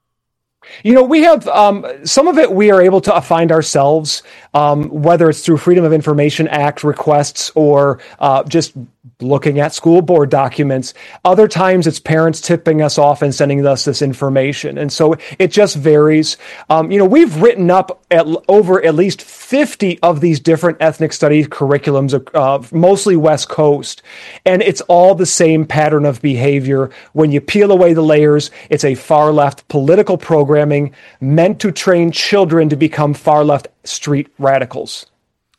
You know, we have um, some of it we are able to find ourselves, um, whether it's through Freedom of Information Act requests or uh, just looking at school board documents. Other times it's parents tipping us off and sending us this information. And so it just varies. Um, you know, we've written up at, over at least fifty of these different ethnic studies curriculums, uh, mostly West Coast. And it's all the same pattern of behavior. When you peel away the layers, it's a far left political programming meant to train children to become far left street radicals.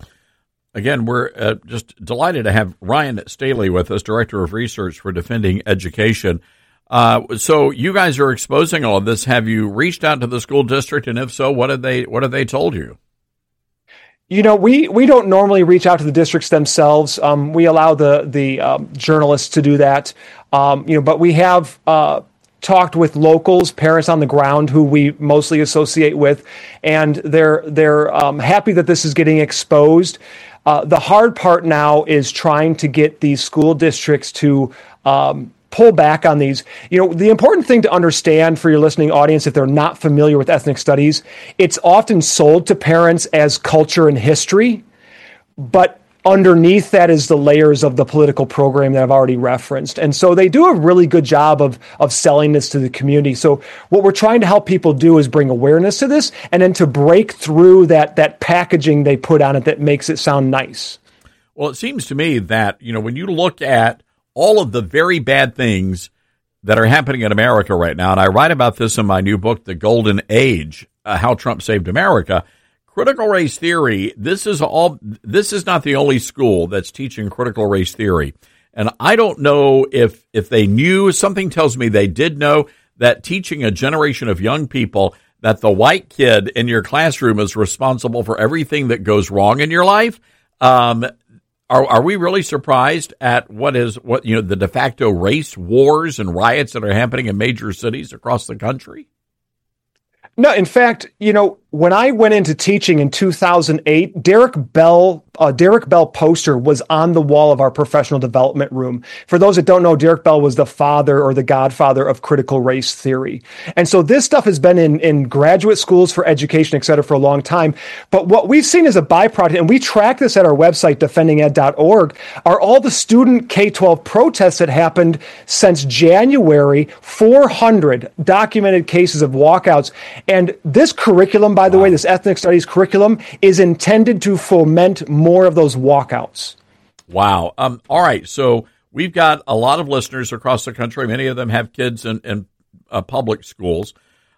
Again, we're uh, just delighted to have Ryan Staley with us, Director of Research for Defending Education. Uh, so you guys are exposing all of this. Have you reached out to the school district, and if so, what have they what have they told you? You know, we, we don't normally reach out to the districts themselves. Um, we allow the the um, journalists to do that. Um, you know, but we have uh, talked with locals, parents on the ground who we mostly associate with, and they're they're um, happy that this is getting exposed. Uh, the hard part now is trying to get these school districts to um, pull back on these. You know, the important thing to understand for your listening audience, if they're not familiar with ethnic studies, it's often sold to parents as culture and history, but underneath that is the layers of the political program that I've already referenced. And so they do a really good job of, of selling this to the community. So what we're trying to help people do is bring awareness to this and then to break through that, that packaging they put on it that makes it sound nice. Well, it seems to me that, you know, when you look at all of the very bad things that are happening in America right now, and I write about this in my new book, The Golden Age, uh, How Trump Saved America, critical race theory, this is all. This is not the only school that's teaching critical race theory. And I don't know if if they knew, something tells me they did know, that teaching a generation of young people that the white kid in your classroom is responsible for everything that goes wrong in your life. Um, are, are we really surprised at what is what you know the de facto race wars and riots that are happening in major cities across the country? No, in fact, you know, when I went into teaching in two thousand eight, Derek Bell, uh, Derek Bell poster was on the wall of our professional development room. For those that don't know, Derek Bell was the father or the godfather of critical race theory. And so this stuff has been in, in graduate schools for education, et cetera, for a long time. But what we've seen as a byproduct, and we track this at our website, defending ed dot org, are all the student K twelve protests that happened since January, four hundred documented cases of walkouts. And this curriculum, by the way, this ethnic studies curriculum is intended to foment more of those walkouts. Wow. Um, all right. So we've got a lot of listeners across the country. Many of them have kids in, in uh, public schools.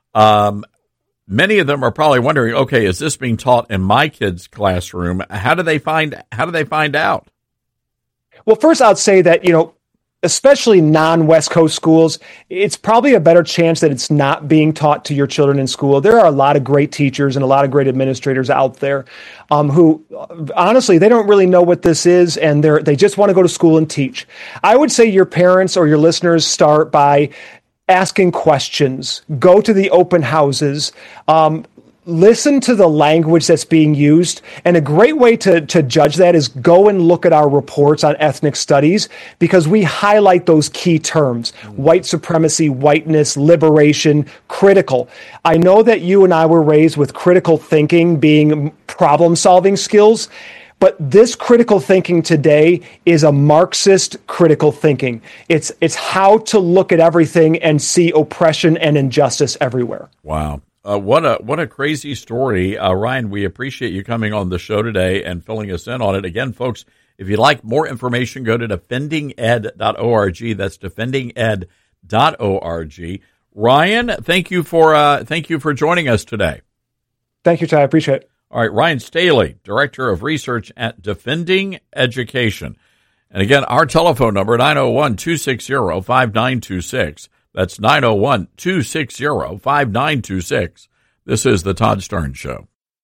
Um, many of them are probably wondering, okay, is this being taught in my kid's classroom? How do they find, how do they find out? Well, first I'd say that, you know, especially non-West Coast schools, it's probably a better chance that it's not being taught to your children in school. There are a lot of great teachers and a lot of great administrators out there um, who, honestly, they don't really know what this is, and they're they just want to go to school and teach. I would say your parents or your listeners start by asking questions. Go to the open houses. Um, Listen to the language that's being used. And a great way to, to judge that is go and look at our reports on ethnic studies, because we highlight those key terms: white supremacy, whiteness, liberation, critical. I know that you and I were raised with critical thinking being problem-solving skills, but this critical thinking today is a Marxist critical thinking. It's, it's how to look at everything and see oppression and injustice everywhere. Wow. Uh, what a what a crazy story. Uh, Ryan, we appreciate you coming on the show today and filling us in on it. Again, folks, if you'd like more information, go to defending ed dot org. That's defending ed dot org. Ryan, thank you for uh, thank you for joining us today. Thank you, Ty. I appreciate it. All right, Ryan Staley, Director of Research at Defending Education. And again, our telephone number, nine oh one, two six zero, five nine two six. That's nine oh one, two six zero, five nine two six. This is The Todd Stern Show.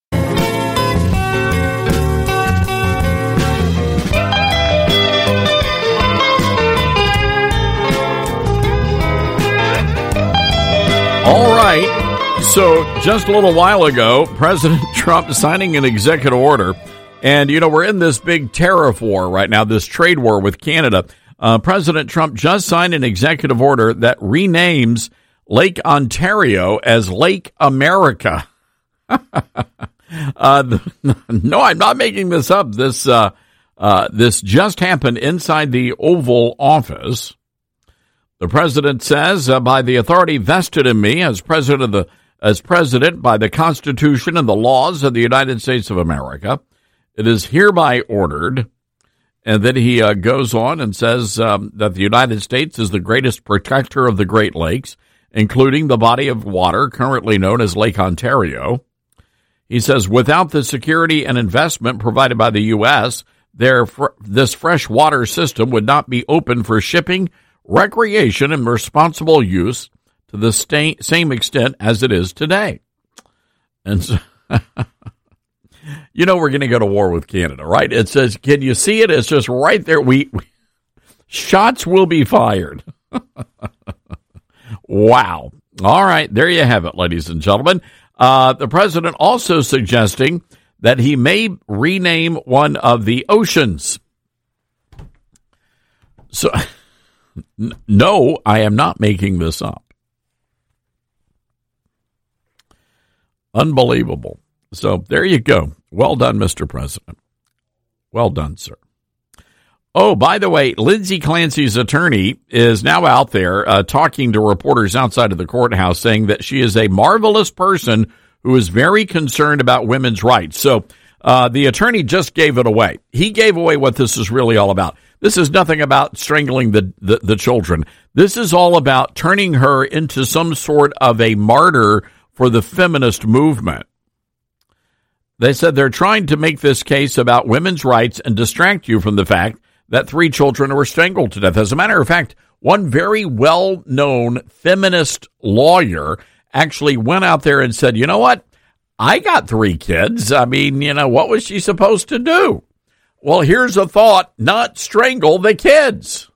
All right. So just a little while ago, President Trump signing an executive order And, you know, we're in this big tariff war right now, this trade war with Canada. Uh, President Trump just signed an executive order that renames Lake Ontario as Lake America. uh, no, I'm not making this up. This uh, uh, this just happened inside the Oval Office. The president says, uh, by the authority vested in me as president of the as president by the Constitution and the laws of the United States of America, it is hereby ordered. And then he uh, goes on and says um, that the United States is the greatest protector of the Great Lakes, including the body of water currently known as Lake Ontario. He says, without the security and investment provided by the U S, there, fr- this fresh water system would not be open for shipping, recreation, and responsible use to the sta- same extent as it is today. And so, you know, we're going to go to war with Canada, right? It says, can you see it? It's just right there. We, we shots will be fired. Wow. All right. There you have it, ladies and gentlemen. Uh, the president also suggesting that he may rename one of the oceans. So, n- no, I am not making this up. Unbelievable. So there you go. Well done, Mister President. Well done, sir. Oh, by the way, Lindsay Clancy's attorney is now out there uh, talking to reporters outside of the courthouse, saying that she is a marvelous person who is very concerned about women's rights. So uh, the attorney just gave it away. He gave away what this is really all about. This is nothing about strangling the, the, the children. This is all about turning her into some sort of a martyr for the feminist movement. They said they're trying to make this case about women's rights and distract you from the fact that three children were strangled to death. As a matter of fact, one very well-known feminist lawyer actually went out there and said, you know what? I got three kids. I mean, you know, what was she supposed to do? Well, here's a thought, not strangle the kids.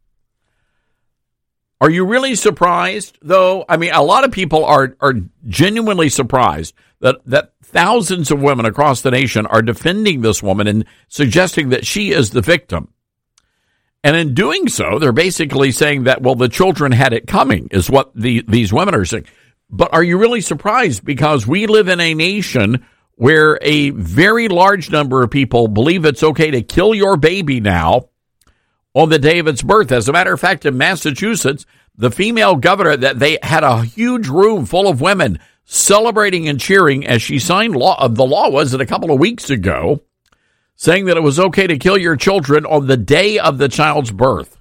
Are you really surprised, though? I mean, a lot of people are are genuinely surprised that, that thousands of women across the nation are defending this woman and suggesting that she is the victim. And in doing so, they're basically saying that, well, the children had it coming, is what the, these women are saying. But are you really surprised? Because we live in a nation where a very large number of people believe it's okay to kill your baby now on the day of its birth. As a matter of fact, in Massachusetts, the female governor, that they had a huge room full of women celebrating and cheering as she signed law. The law was it a couple of weeks ago, saying that it was okay to kill your children on the day of the child's birth.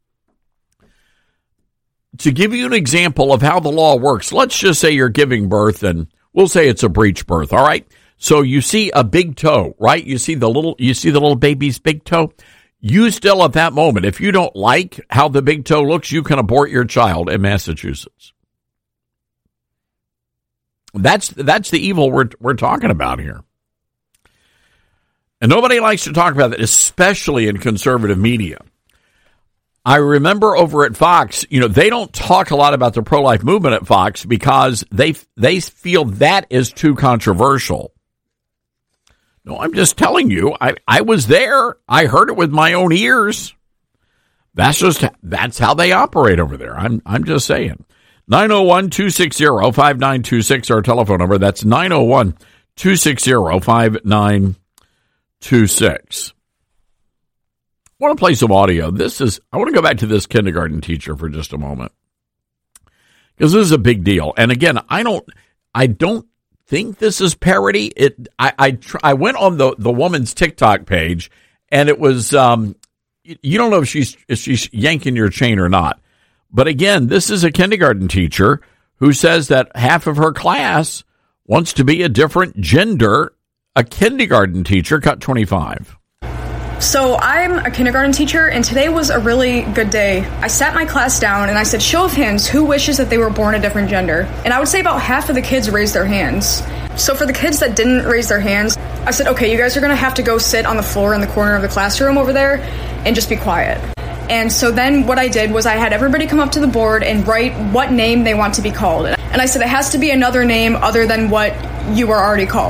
To give you an example of how the law works, let's just say you're giving birth, and we'll say it's a breech birth, all right? So you see a big toe, right? You see the little, you see the little baby's big toe. You still, at that moment, if you don't like how the big toe looks, you can abort your child in Massachusetts. That's that's the evil we're we're talking about here. And nobody likes to talk about that, especially in conservative media. I remember over at Fox, you know, they don't talk a lot about the pro-life movement at Fox because they they feel that is too controversial. No, I'm just telling you, I, I was there. I heard it with my own ears. That's just, that's how they operate over there. I'm I'm just saying. nine oh one, two six zero, five nine two six, our telephone number. That's nine oh one, two six zero, five nine two six. I want to play some audio. This is, I want to go back to this kindergarten teacher for just a moment, because this is a big deal. And again, I don't, I don't think this is parody. It, I, I, tr- I went on the, the woman's TikTok page, and it was, um, you don't know if she's, if she's yanking your chain or not. But again, this is a kindergarten teacher who says that half of her class wants to be a different gender. A kindergarten teacher, cut twenty-five. So I'm a kindergarten teacher, and today was a really good day. I sat my class down and I said, show of hands, who wishes that they were born a different gender? And I would say about half of the kids raised their hands. So for the kids that didn't raise their hands, I said, okay, you guys are going to have to go sit on the floor in the corner of the classroom over there and just be quiet. And so then what I did was I had everybody come up to the board and write what name they want to be called. And I said, it has to be another name other than what you were already called.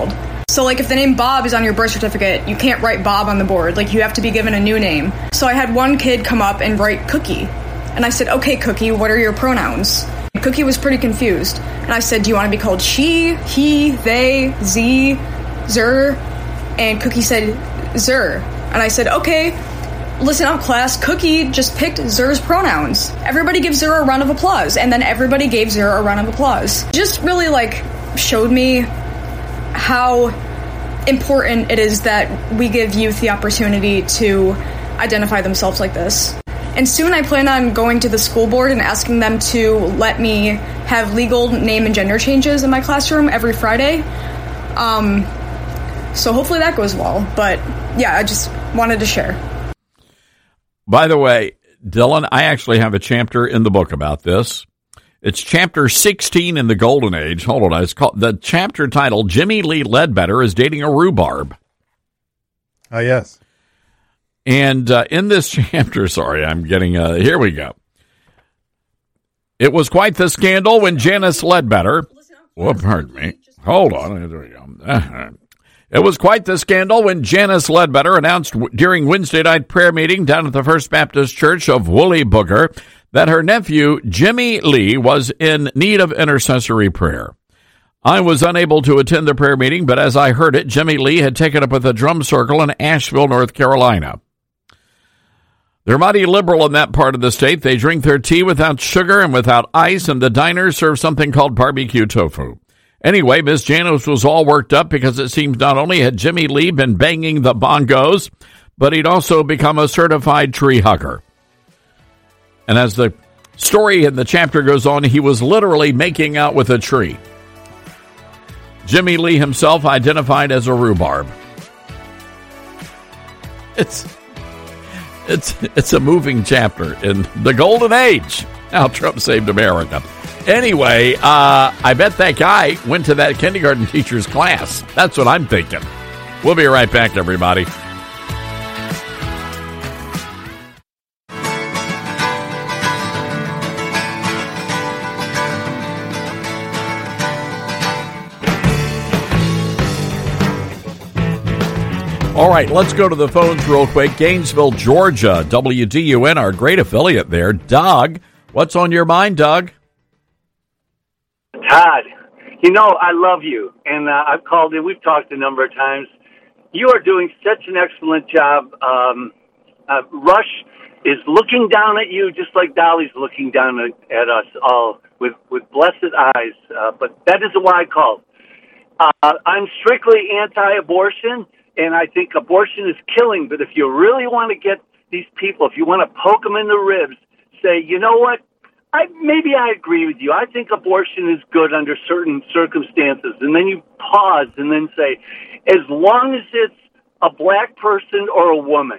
So, like, if the name Bob is on your birth certificate, you can't write Bob on the board. Like, you have to be given a new name. So I had one kid come up and write Cookie. And I said, okay, Cookie, what are your pronouns? And Cookie was pretty confused. And I said, do you want to be called she, he, they, z, zer? And Cookie said, zer. And I said, okay, listen up, class. Cookie just picked Zer's pronouns. Everybody give Zer a round of applause. And then everybody gave Zer a round of applause. Just really, like, showed me how important it is that we give youth the opportunity to identify themselves like this. And soon I plan on going to the school board and asking them to let me have legal name and gender changes in my classroom every Friday. Um, so hopefully that goes well. But yeah, I just wanted to share. By the way, Dylan, I actually have a chapter in the book about this. It's chapter sixteen in the Golden Age. Hold on. It's called, the chapter title, Jimmy Lee Ledbetter is Dating a Rhubarb. Oh, yes. And uh, in this chapter, sorry, I'm getting, uh, here we go. It was quite the scandal when Janice Ledbetter, whoop, pardon me, hold on, there we go. It was quite the scandal when Janice Ledbetter announced w- during Wednesday night prayer meeting down at the First Baptist Church of Woolly Booger that her nephew, Jimmy Lee, was in need of intercessory prayer. I was unable to attend the prayer meeting, but as I heard it, Jimmy Lee had taken up with a drum circle in Asheville, North Carolina. They're mighty liberal in that part of the state. They drink their tea without sugar and without ice, and the diners serve something called barbecue tofu. Anyway, Miss Janice was all worked up because it seems not only had Jimmy Lee been banging the bongos, but he'd also become a certified tree hugger. And as the story in the chapter goes on, he was literally making out with a tree. Jimmy Lee himself identified as a rhubarb. It's it's it's a moving chapter in the Golden Age. How Trump saved America. Anyway, uh, I bet that guy went to that kindergarten teacher's class. That's what I'm thinking. We'll be right back, everybody. All right, let's go to the phones real quick. Gainesville, Georgia, W D U N, our great affiliate there. Doug, what's on your mind, Doug? Todd, you know, I love you, and uh, I've called in. We've talked a number of times. You are doing such an excellent job. Um, uh, Rush is looking down at you just like Dolly's looking down at, at us all with, with blessed eyes, uh, but that isn't why I called. Uh, I'm strictly anti-abortion, and I think abortion is killing, but if you really want to get these people, if you want to poke them in the ribs, say, you know what? I, maybe I agree with you. I think abortion is good under certain circumstances. And then you pause and then say, as long as it's a black person or a woman.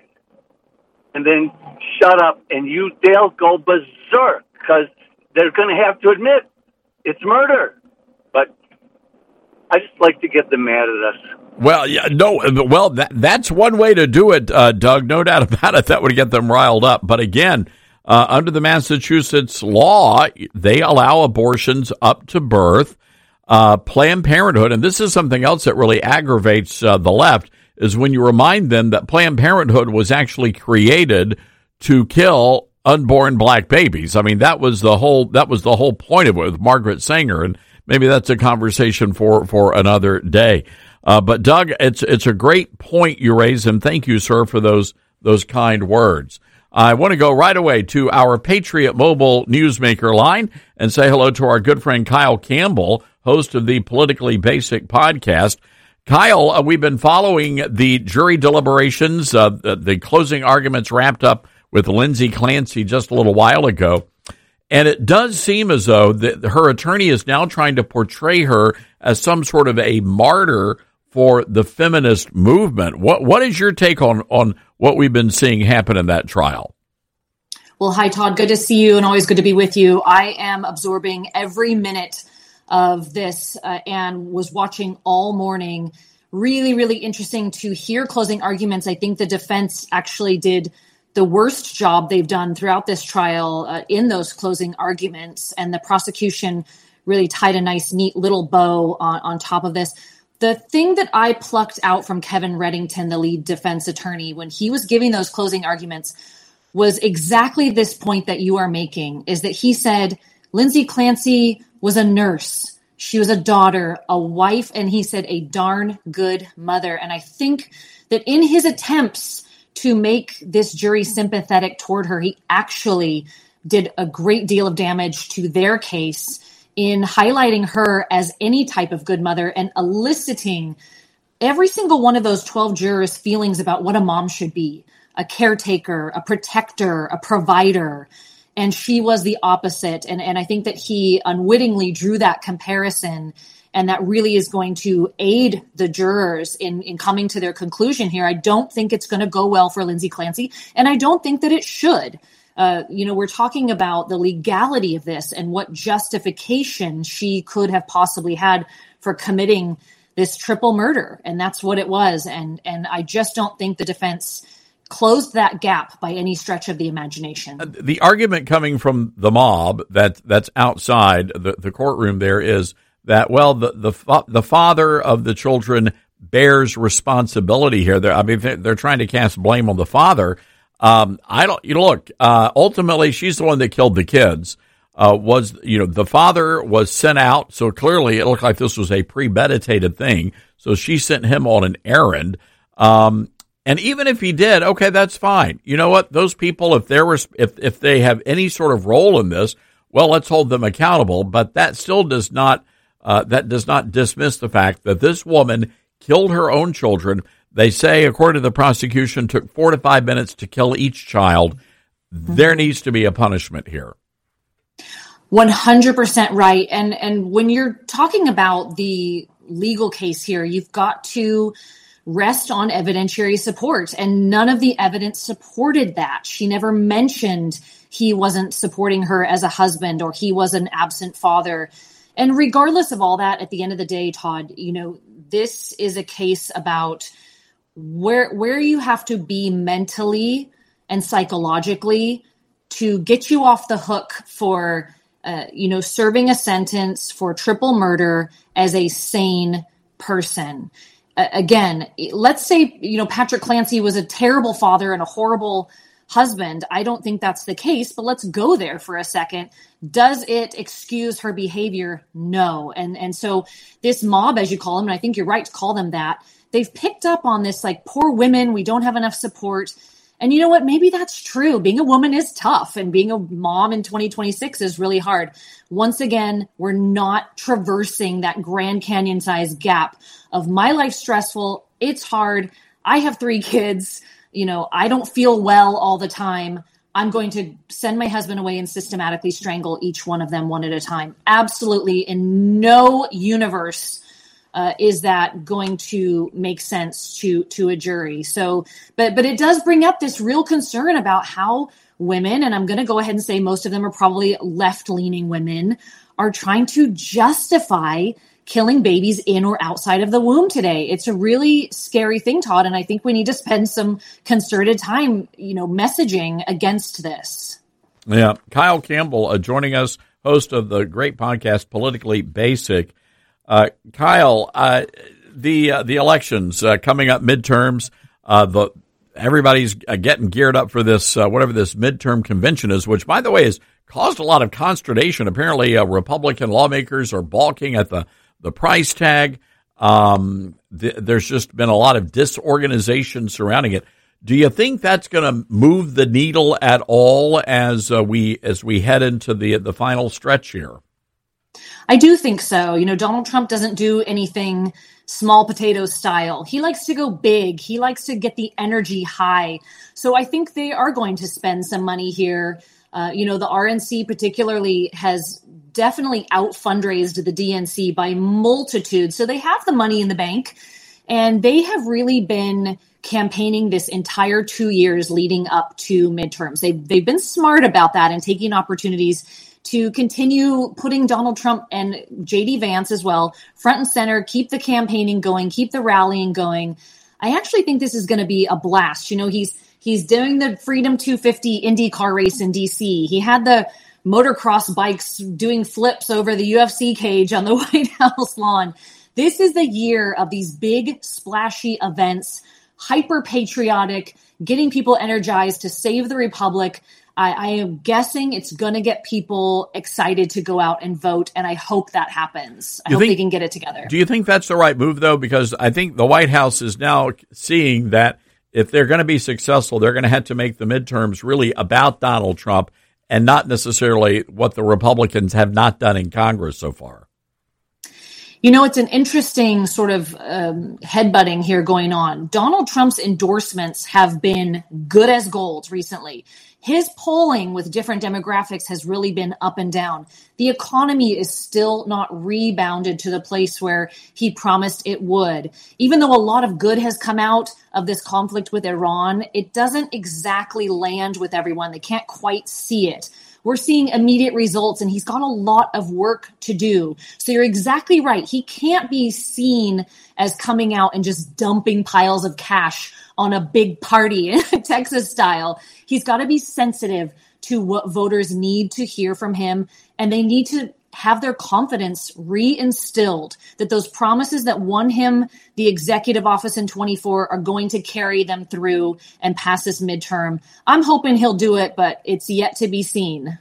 And then shut up, and you they'll go berserk because they're going to have to admit it's murder. But I just like to get them mad at us. Well, yeah, no, well, that, that's one way to do it, uh, Doug. No doubt about it. That would get them riled up. But again, Uh, under the Massachusetts law, they allow abortions up to birth. Uh, Planned Parenthood, and this is something else that really aggravates uh, the left, is when you remind them that Planned Parenthood was actually created to kill unborn black babies. I mean, that was the whole that was the whole point of it with Margaret Sanger, and maybe that's a conversation for, for another day. Uh, but Doug, it's it's a great point you raise, and thank you, sir, for those those kind words. I want to go right away to our Patriot Mobile Newsmaker line and say hello to our good friend Kyle Campbell, host of the Politically Basic podcast. Kyle, uh, we've been following the jury deliberations, uh, the, the closing arguments wrapped up with Lindsay Clancy just a little while ago. And it does seem as though that her attorney is now trying to portray her as some sort of a martyr for the feminist movement. What What is your take on, on what we've been seeing happen in that trial? Well, hi, Todd. Good to see you and always good to be with you. I am absorbing every minute of this uh, and was watching all morning. Really, really interesting to hear closing arguments. I think the defense actually did the worst job they've done throughout this trial uh, in those closing arguments. And the prosecution really tied a nice, neat little bow on, on top of this. The thing that I plucked out from Kevin Reddington, the lead defense attorney, when he was giving those closing arguments was exactly this point that you are making, is that he said Lindsay Clancy was a nurse. She was a daughter, a wife, and he said a darn good mother. And I think that in his attempts to make this jury sympathetic toward her, he actually did a great deal of damage to their case in highlighting her as any type of good mother and eliciting every single one of those twelve jurors' feelings about what a mom should be, a caretaker, a protector, a provider. And she was the opposite. And, and I think that he unwittingly drew that comparison, and that really is going to aid the jurors in, in coming to their conclusion here. I don't think it's going to go well for Lindsay Clancy, and I don't think that it should. Uh, you know, we're talking about the legality of this and what justification she could have possibly had for committing this triple murder. And that's what it was. And, and I just don't think the defense closed that gap by any stretch of the imagination. The argument coming from the mob that that's outside the, the courtroom there is that, well, the, the, the father of the children bears responsibility here. They're, I mean, they're trying to cast blame on the father. Um, I don't, you know, look, uh, ultimately she's the one that killed the kids. Uh, was, you know, the father was sent out. So clearly it looked like this was a premeditated thing. So she sent him on an errand. Um, and even if he did, okay, that's fine. You know what? Those people, if there was, if, if they have any sort of role in this, well, let's hold them accountable. But that still does not, uh, that does not dismiss the fact that this woman killed her own children. They say, according to the prosecution, took four to five minutes to kill each child. Mm-hmm. There needs to be a punishment here. one hundred percent right. And and when you're talking about the legal case here, you've got to rest on evidentiary support. And none of the evidence supported that. She never mentioned he wasn't supporting her as a husband or he was an absent father. And regardless of all that, at the end of the day, Todd, you know, this is a case about where where you have to be mentally and psychologically to get you off the hook for, uh, you know, serving a sentence for triple murder as a sane person. Uh, again, let's say, you know, Patrick Clancy was a terrible father and a horrible husband. I don't think that's the case, but let's go there for a second. Does it excuse her behavior? No. And, and so this mob, as you call them, and I think you're right to call them that, they've picked up on this, like, poor women, we don't have enough support. And you know what? Maybe that's true. Being a woman is tough, and being a mom in twenty twenty-six is really hard. Once again, we're not traversing that Grand Canyon sized gap of my life's stressful. It's hard. I have three kids. You know, I don't feel well all the time. I'm going to send my husband away and systematically strangle each one of them one at a time. Absolutely. In no universe Uh, is that going to make sense to to a jury? So, but but it does bring up this real concern about how women, and I'm going to go ahead and say most of them are probably left-leaning women, are trying to justify killing babies in or outside of the womb today. It's a really scary thing, Todd, and I think we need to spend some concerted time, you know, messaging against this. Yeah, Kyle Campbell uh, joining us, host of the great podcast Politically Basic. Uh, Kyle, uh, the uh, the elections uh, coming up, midterms. Uh, the everybody's uh, getting geared up for this, uh, whatever this midterm convention is, which, by the way, has caused a lot of consternation. Apparently, uh, Republican lawmakers are balking at the the price tag. Um, th- there's just been a lot of disorganization surrounding it. Do you think that's going to move the needle at all as uh, we as we head into the the final stretch here? I do think so. You know, Donald Trump doesn't do anything small potato style. He likes to go big. He likes to get the energy high. So I think they are going to spend some money here. Uh, you know, the R N C particularly has definitely out fundraised the D N C by multitudes. So they have the money in the bank, and they have really been campaigning this entire two years leading up to midterms. They've, they've been smart about that and taking opportunities to continue putting Donald Trump and J D Vance as well front and center, keep the campaigning going, keep the rallying going. I actually think this is going to be a blast. You know, he's he's doing the Freedom two fifty Indy car race in D C. He had the motocross bikes doing flips over the U F C cage on the White House lawn. This is the year of these big, splashy events, hyper patriotic, getting people energized to save the republic. I, I am guessing it's going to get people excited to go out and vote, and I hope that happens. I You hope think- they can get it together. Do you think that's the right move, though? Because I think the White House is now seeing that if they're going to be successful, they're going to have to make the midterms really about Donald Trump and not necessarily what the Republicans have not done in Congress so far. You know, it's an interesting sort of um, headbutting here going on. Donald Trump's endorsements have been good as gold recently. His polling with different demographics has really been up and down. The economy is still not rebounded to the place where he promised it would. Even though a lot of good has come out of this conflict with Iran, it doesn't exactly land with everyone. They can't quite see it. We're seeing immediate results, and he's got a lot of work to do. So you're exactly right. He can't be seen as coming out and just dumping piles of cash on a big party, Texas style. He's got to be sensitive to what voters need to hear from him, and they need to have their confidence reinstilled that those promises that won him the executive office in twenty-four are going to carry them through and pass this midterm. I'm hoping he'll do it, but it's yet to be seen.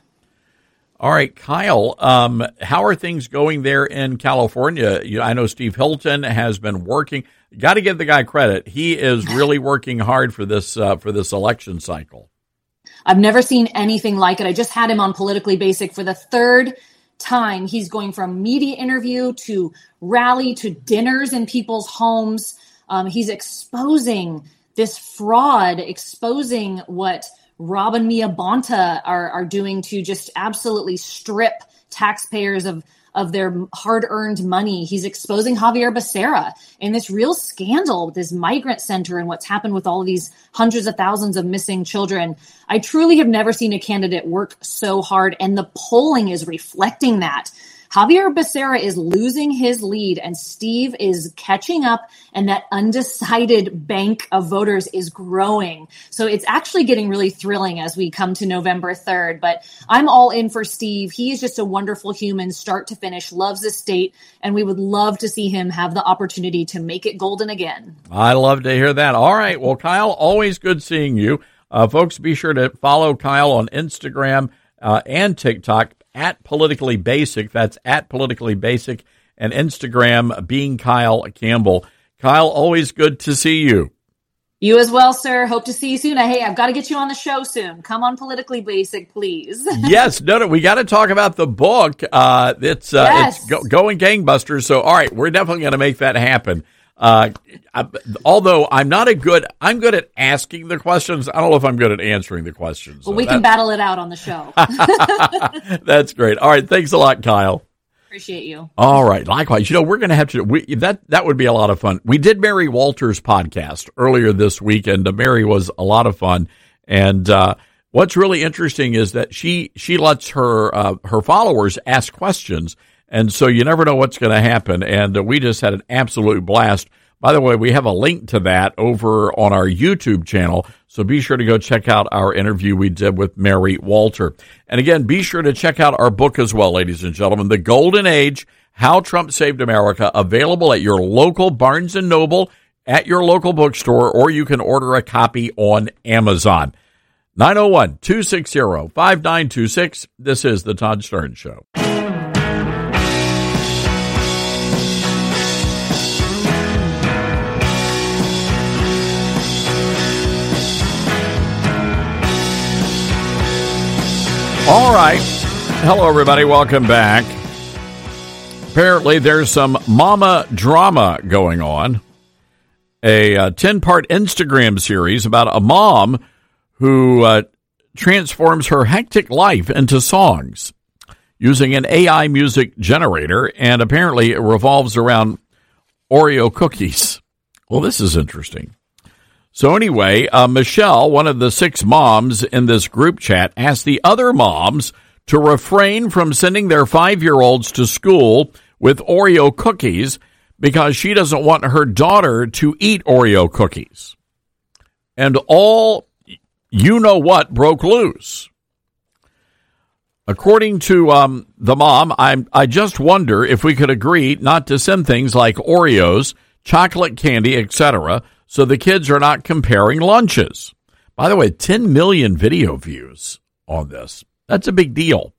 All right, Kyle, um, how are things going there in California? You know, I know Steve Hilton has been working. Got to give the guy credit. He is really working hard for this uh, for this election cycle. I've never seen anything like it. I just had him on Politically Basic for the third time. He's going from media interview to rally to dinners in people's homes. Um, he's exposing this fraud, exposing what Rob and Mia Bonta are, are doing to just absolutely strip taxpayers of, of their hard-earned money. He's exposing Javier Becerra in this real scandal with this migrant center and what's happened with all of these hundreds of thousands of missing children. I truly have never seen a candidate work so hard, and the polling is reflecting that. Javier Becerra is losing his lead, and Steve is catching up, and that undecided bank of voters is growing. So it's actually getting really thrilling as we come to November third. But I'm all in for Steve. He is just a wonderful human, start to finish, loves the state, and we would love to see him have the opportunity to make it golden again. I love to hear that. All right. Well, Kyle, always good seeing you. Uh, folks, be sure to follow Kyle on Instagram uh, and TikTok. At Politically Basic, that's at Politically Basic, and Instagram, being Kyle Campbell. Kyle, always good to see you. You as well, sir. Hope to see you soon. Hey, I've got to get you on the show soon. Come on Politically Basic, please. Yes, no, no, we got to talk about the book. Uh, it's uh, Yes. it's go, going gangbusters. So, all right, we're definitely going to make that happen. Uh, I, although I'm not a good, I'm good at asking the questions. I don't know if I'm good at answering the questions. Well, So we that- can battle it out on the show. That's great. All right, thanks a lot, Kyle. Appreciate you. All right. Likewise, you know, we're going to have to, we, that, that would be a lot of fun. We did Mary Walters' podcast earlier this week, and uh, Mary was a lot of fun. And, uh, what's really interesting is that she, she lets her, uh, her followers ask questions. And so you never know what's going to happen. And uh, we just had an absolute blast. By the way, we have a link to that over on our YouTube channel. So be sure to go check out our interview we did with Mary Walter. And again, be sure to check out our book as well, ladies and gentlemen, The Golden Age, How Trump Saved America, available at your local Barnes and Noble, at your local bookstore, or you can order a copy on Amazon. nine oh one, two six zero, five nine two six. This is The Todd Stern Show. All right. Hello, everybody. Welcome back. Apparently, there's some mama drama going on. A uh, ten-part Instagram series about a mom who uh, transforms her hectic life into songs using an A I music generator, and apparently it revolves around Oreo cookies. Well, this is interesting. So anyway, uh, Michelle, one of the six moms in this group chat, asked the other moms to refrain from sending their five-year-olds to school with Oreo cookies because she doesn't want her daughter to eat Oreo cookies. And all you-know-what broke loose. According to um, the mom, I'm, I just wonder if we could agree not to send things like Oreos, chocolate candy, et cetera, so the kids are not comparing lunches. By the way, ten million video views on this. That's a big deal.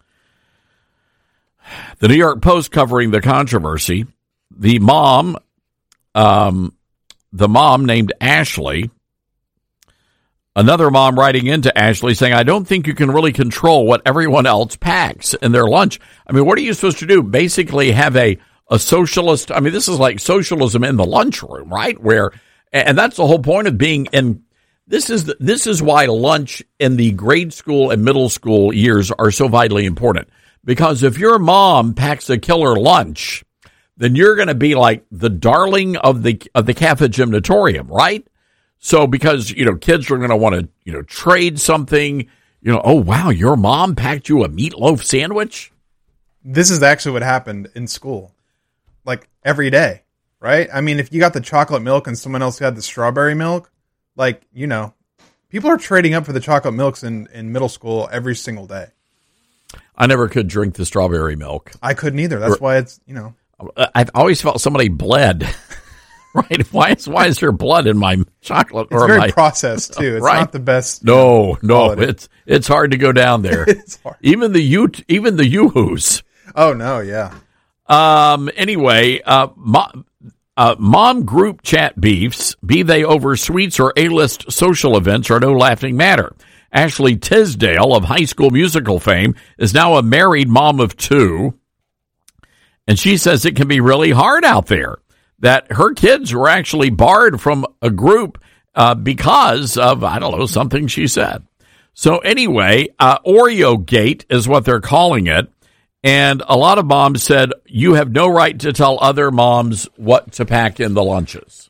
The New York Post covering the controversy. The mom, um, the mom named Ashley, another mom writing into Ashley saying, I don't think you can really control what everyone else packs in their lunch. I mean, what are you supposed to do? Basically have a, a socialist. I mean, this is like socialism in the lunchroom, right? Where, and that's the whole point of being in. This is, the, this is why lunch in the grade school and middle school years are so vitally important. Because if your mom packs a killer lunch, then you're going to be like the darling of the of the Catholic gymnatorium, right? So because, you know, kids are going to want to, you know, trade something, you know, oh, wow, your mom packed you a meatloaf sandwich? This is actually what happened in school, like every day, right? I mean, if you got the chocolate milk and someone else had the strawberry milk, like, you know, people are trading up for the chocolate milks in, in middle school every single day. I never could drink the strawberry milk. I couldn't either. That's why it's, you know. I've always felt somebody bled. Right? Why is why is there blood in my chocolate? It's or very my, processed too. It's right? not the best. No, no, quality. it's it's hard to go down there. It's hard. Even the you even the yoo-hoos. Oh no, yeah. Um. Anyway, uh, mom, uh, mom group chat beefs, be they over sweets or A-list social events, are no laughing matter. Ashley Tisdale of High School Musical fame is now a married mom of two, and she says it can be really hard out there. That her kids were actually barred from a group uh, because of, I don't know, something she said. So anyway, uh, Oreo Gate is what they're calling it. And a lot of moms said, you have no right to tell other moms what to pack in the lunches.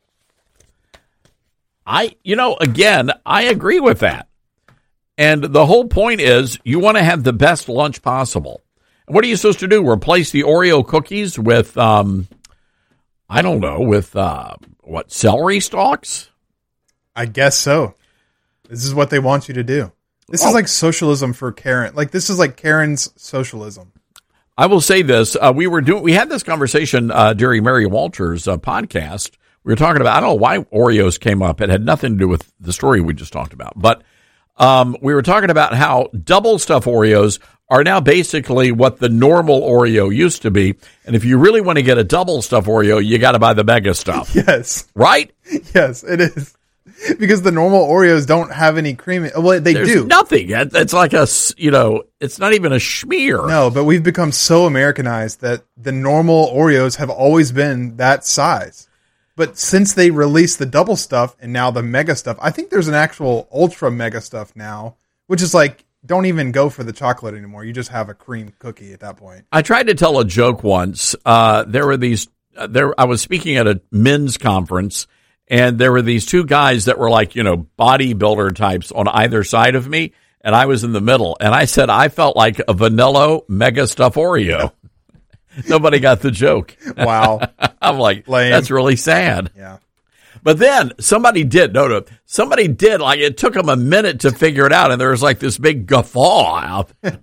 I, you know, again, I agree with that. And the whole point is you want to have the best lunch possible. What are you supposed to do? Replace the Oreo cookies with... Um, I don't know, with, uh, what, celery stalks? I guess so. This is what they want you to do. This oh. is like socialism for Karen. Like, this is like Karen's socialism. I will say this. Uh, we were doing, we had this conversation uh, during Mary Walters' uh, podcast. We were talking about, I don't know why Oreos came up. It had nothing to do with the story we just talked about. But um, we were talking about how double stuff Oreos are now basically what the normal Oreo used to be. And if you really want to get a double stuff Oreo, you got to buy the mega stuff. Yes. Right? Yes, it is. Because the normal Oreos don't have any cream. In, well, they There's do. nothing. It's like a, you know, it's not even a schmear. No, but we've become so Americanized that the normal Oreos have always been that size. But since they released the double stuff and now the mega stuff, I think there's an actual ultra mega stuff now, which is like, don't even go for the chocolate anymore. You just have a cream cookie at that point. I tried to tell a joke once. Uh, there were these, uh, there, I was speaking at a men's conference, and there were these two guys that were like, you know, bodybuilder types on either side of me, and I was in the middle. And I said I felt like a vanilla mega stuff Oreo. Nobody got the joke. Wow. I'm like, Lame. That's really sad. Yeah. But then somebody did, no, no, somebody did, like it took them a minute to figure it out, and there was like this big guffaw out there.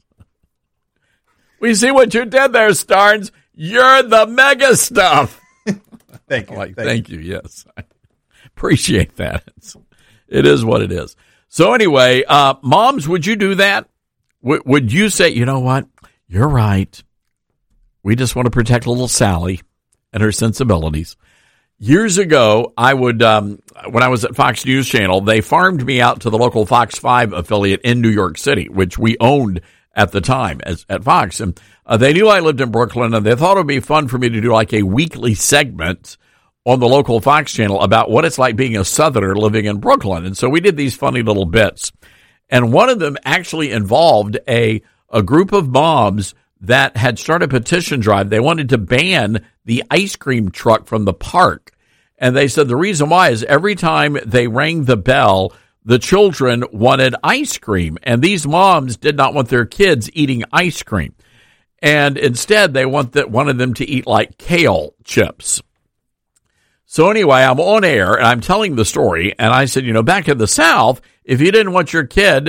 We see what you did there, Starnes. You're the mega stuff. Thank you. Like, thank, thank you. you. Yes. I appreciate that. It's, it is what it is. So anyway, uh, moms, would you do that? W- would you say, you know what? You're right. We just want to protect little Sally and her sensibilities. Years ago, I would, um, when I was at Fox News Channel, they farmed me out to the local Fox five affiliate in New York City, which we owned at the time as at Fox. And uh, they knew I lived in Brooklyn, and they thought it would be fun for me to do like a weekly segment on the local Fox channel about what it's like being a Southerner living in Brooklyn. And so we did these funny little bits. And one of them actually involved a, a group of moms that had started a petition drive. They wanted to ban the ice cream truck from the park. And they said the reason why is every time they rang the bell, the children wanted ice cream. And these moms did not want their kids eating ice cream. And instead, they want that wanted them to eat like kale chips. So anyway, I'm on air and I'm telling the story. And I said, you know, back in the South, if you didn't want your kid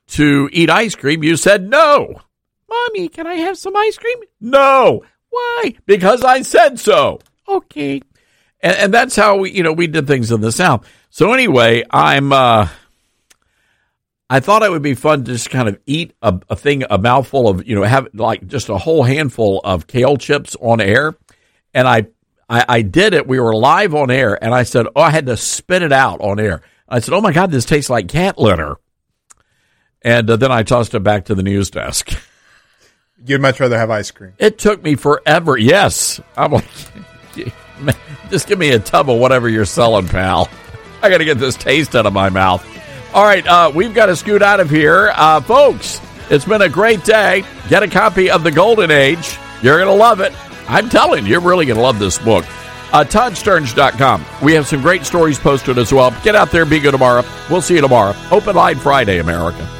to eat ice cream, you said no. Mommy, can I have some ice cream? No. Why? Because I said so. Okay. And, and that's how we, you know, we did things in the South. So anyway, I'm, uh, I thought it would be fun to just kind of eat a, a thing, a mouthful of, you know, have like just a whole handful of kale chips on air. And I, I, I did it. We were live on air, and I said, oh, I had to spit it out on air. I said, oh, my God, this tastes like cat litter. And uh, then I tossed it back to the news desk. You'd much rather have ice cream. It took me forever. Yes. I'm like, just give me a tub of whatever you're selling, pal. I got to get this taste out of my mouth. All right, uh, we've got to scoot out of here. Uh, folks, it's been a great day. Get a copy of The Golden Age. You're going to love it. I'm telling you, you're really going to love this book. Uh, Todd Stearns dot com. We have some great stories posted as well. Get out there, be good tomorrow. We'll see you tomorrow. Open Line Friday, America.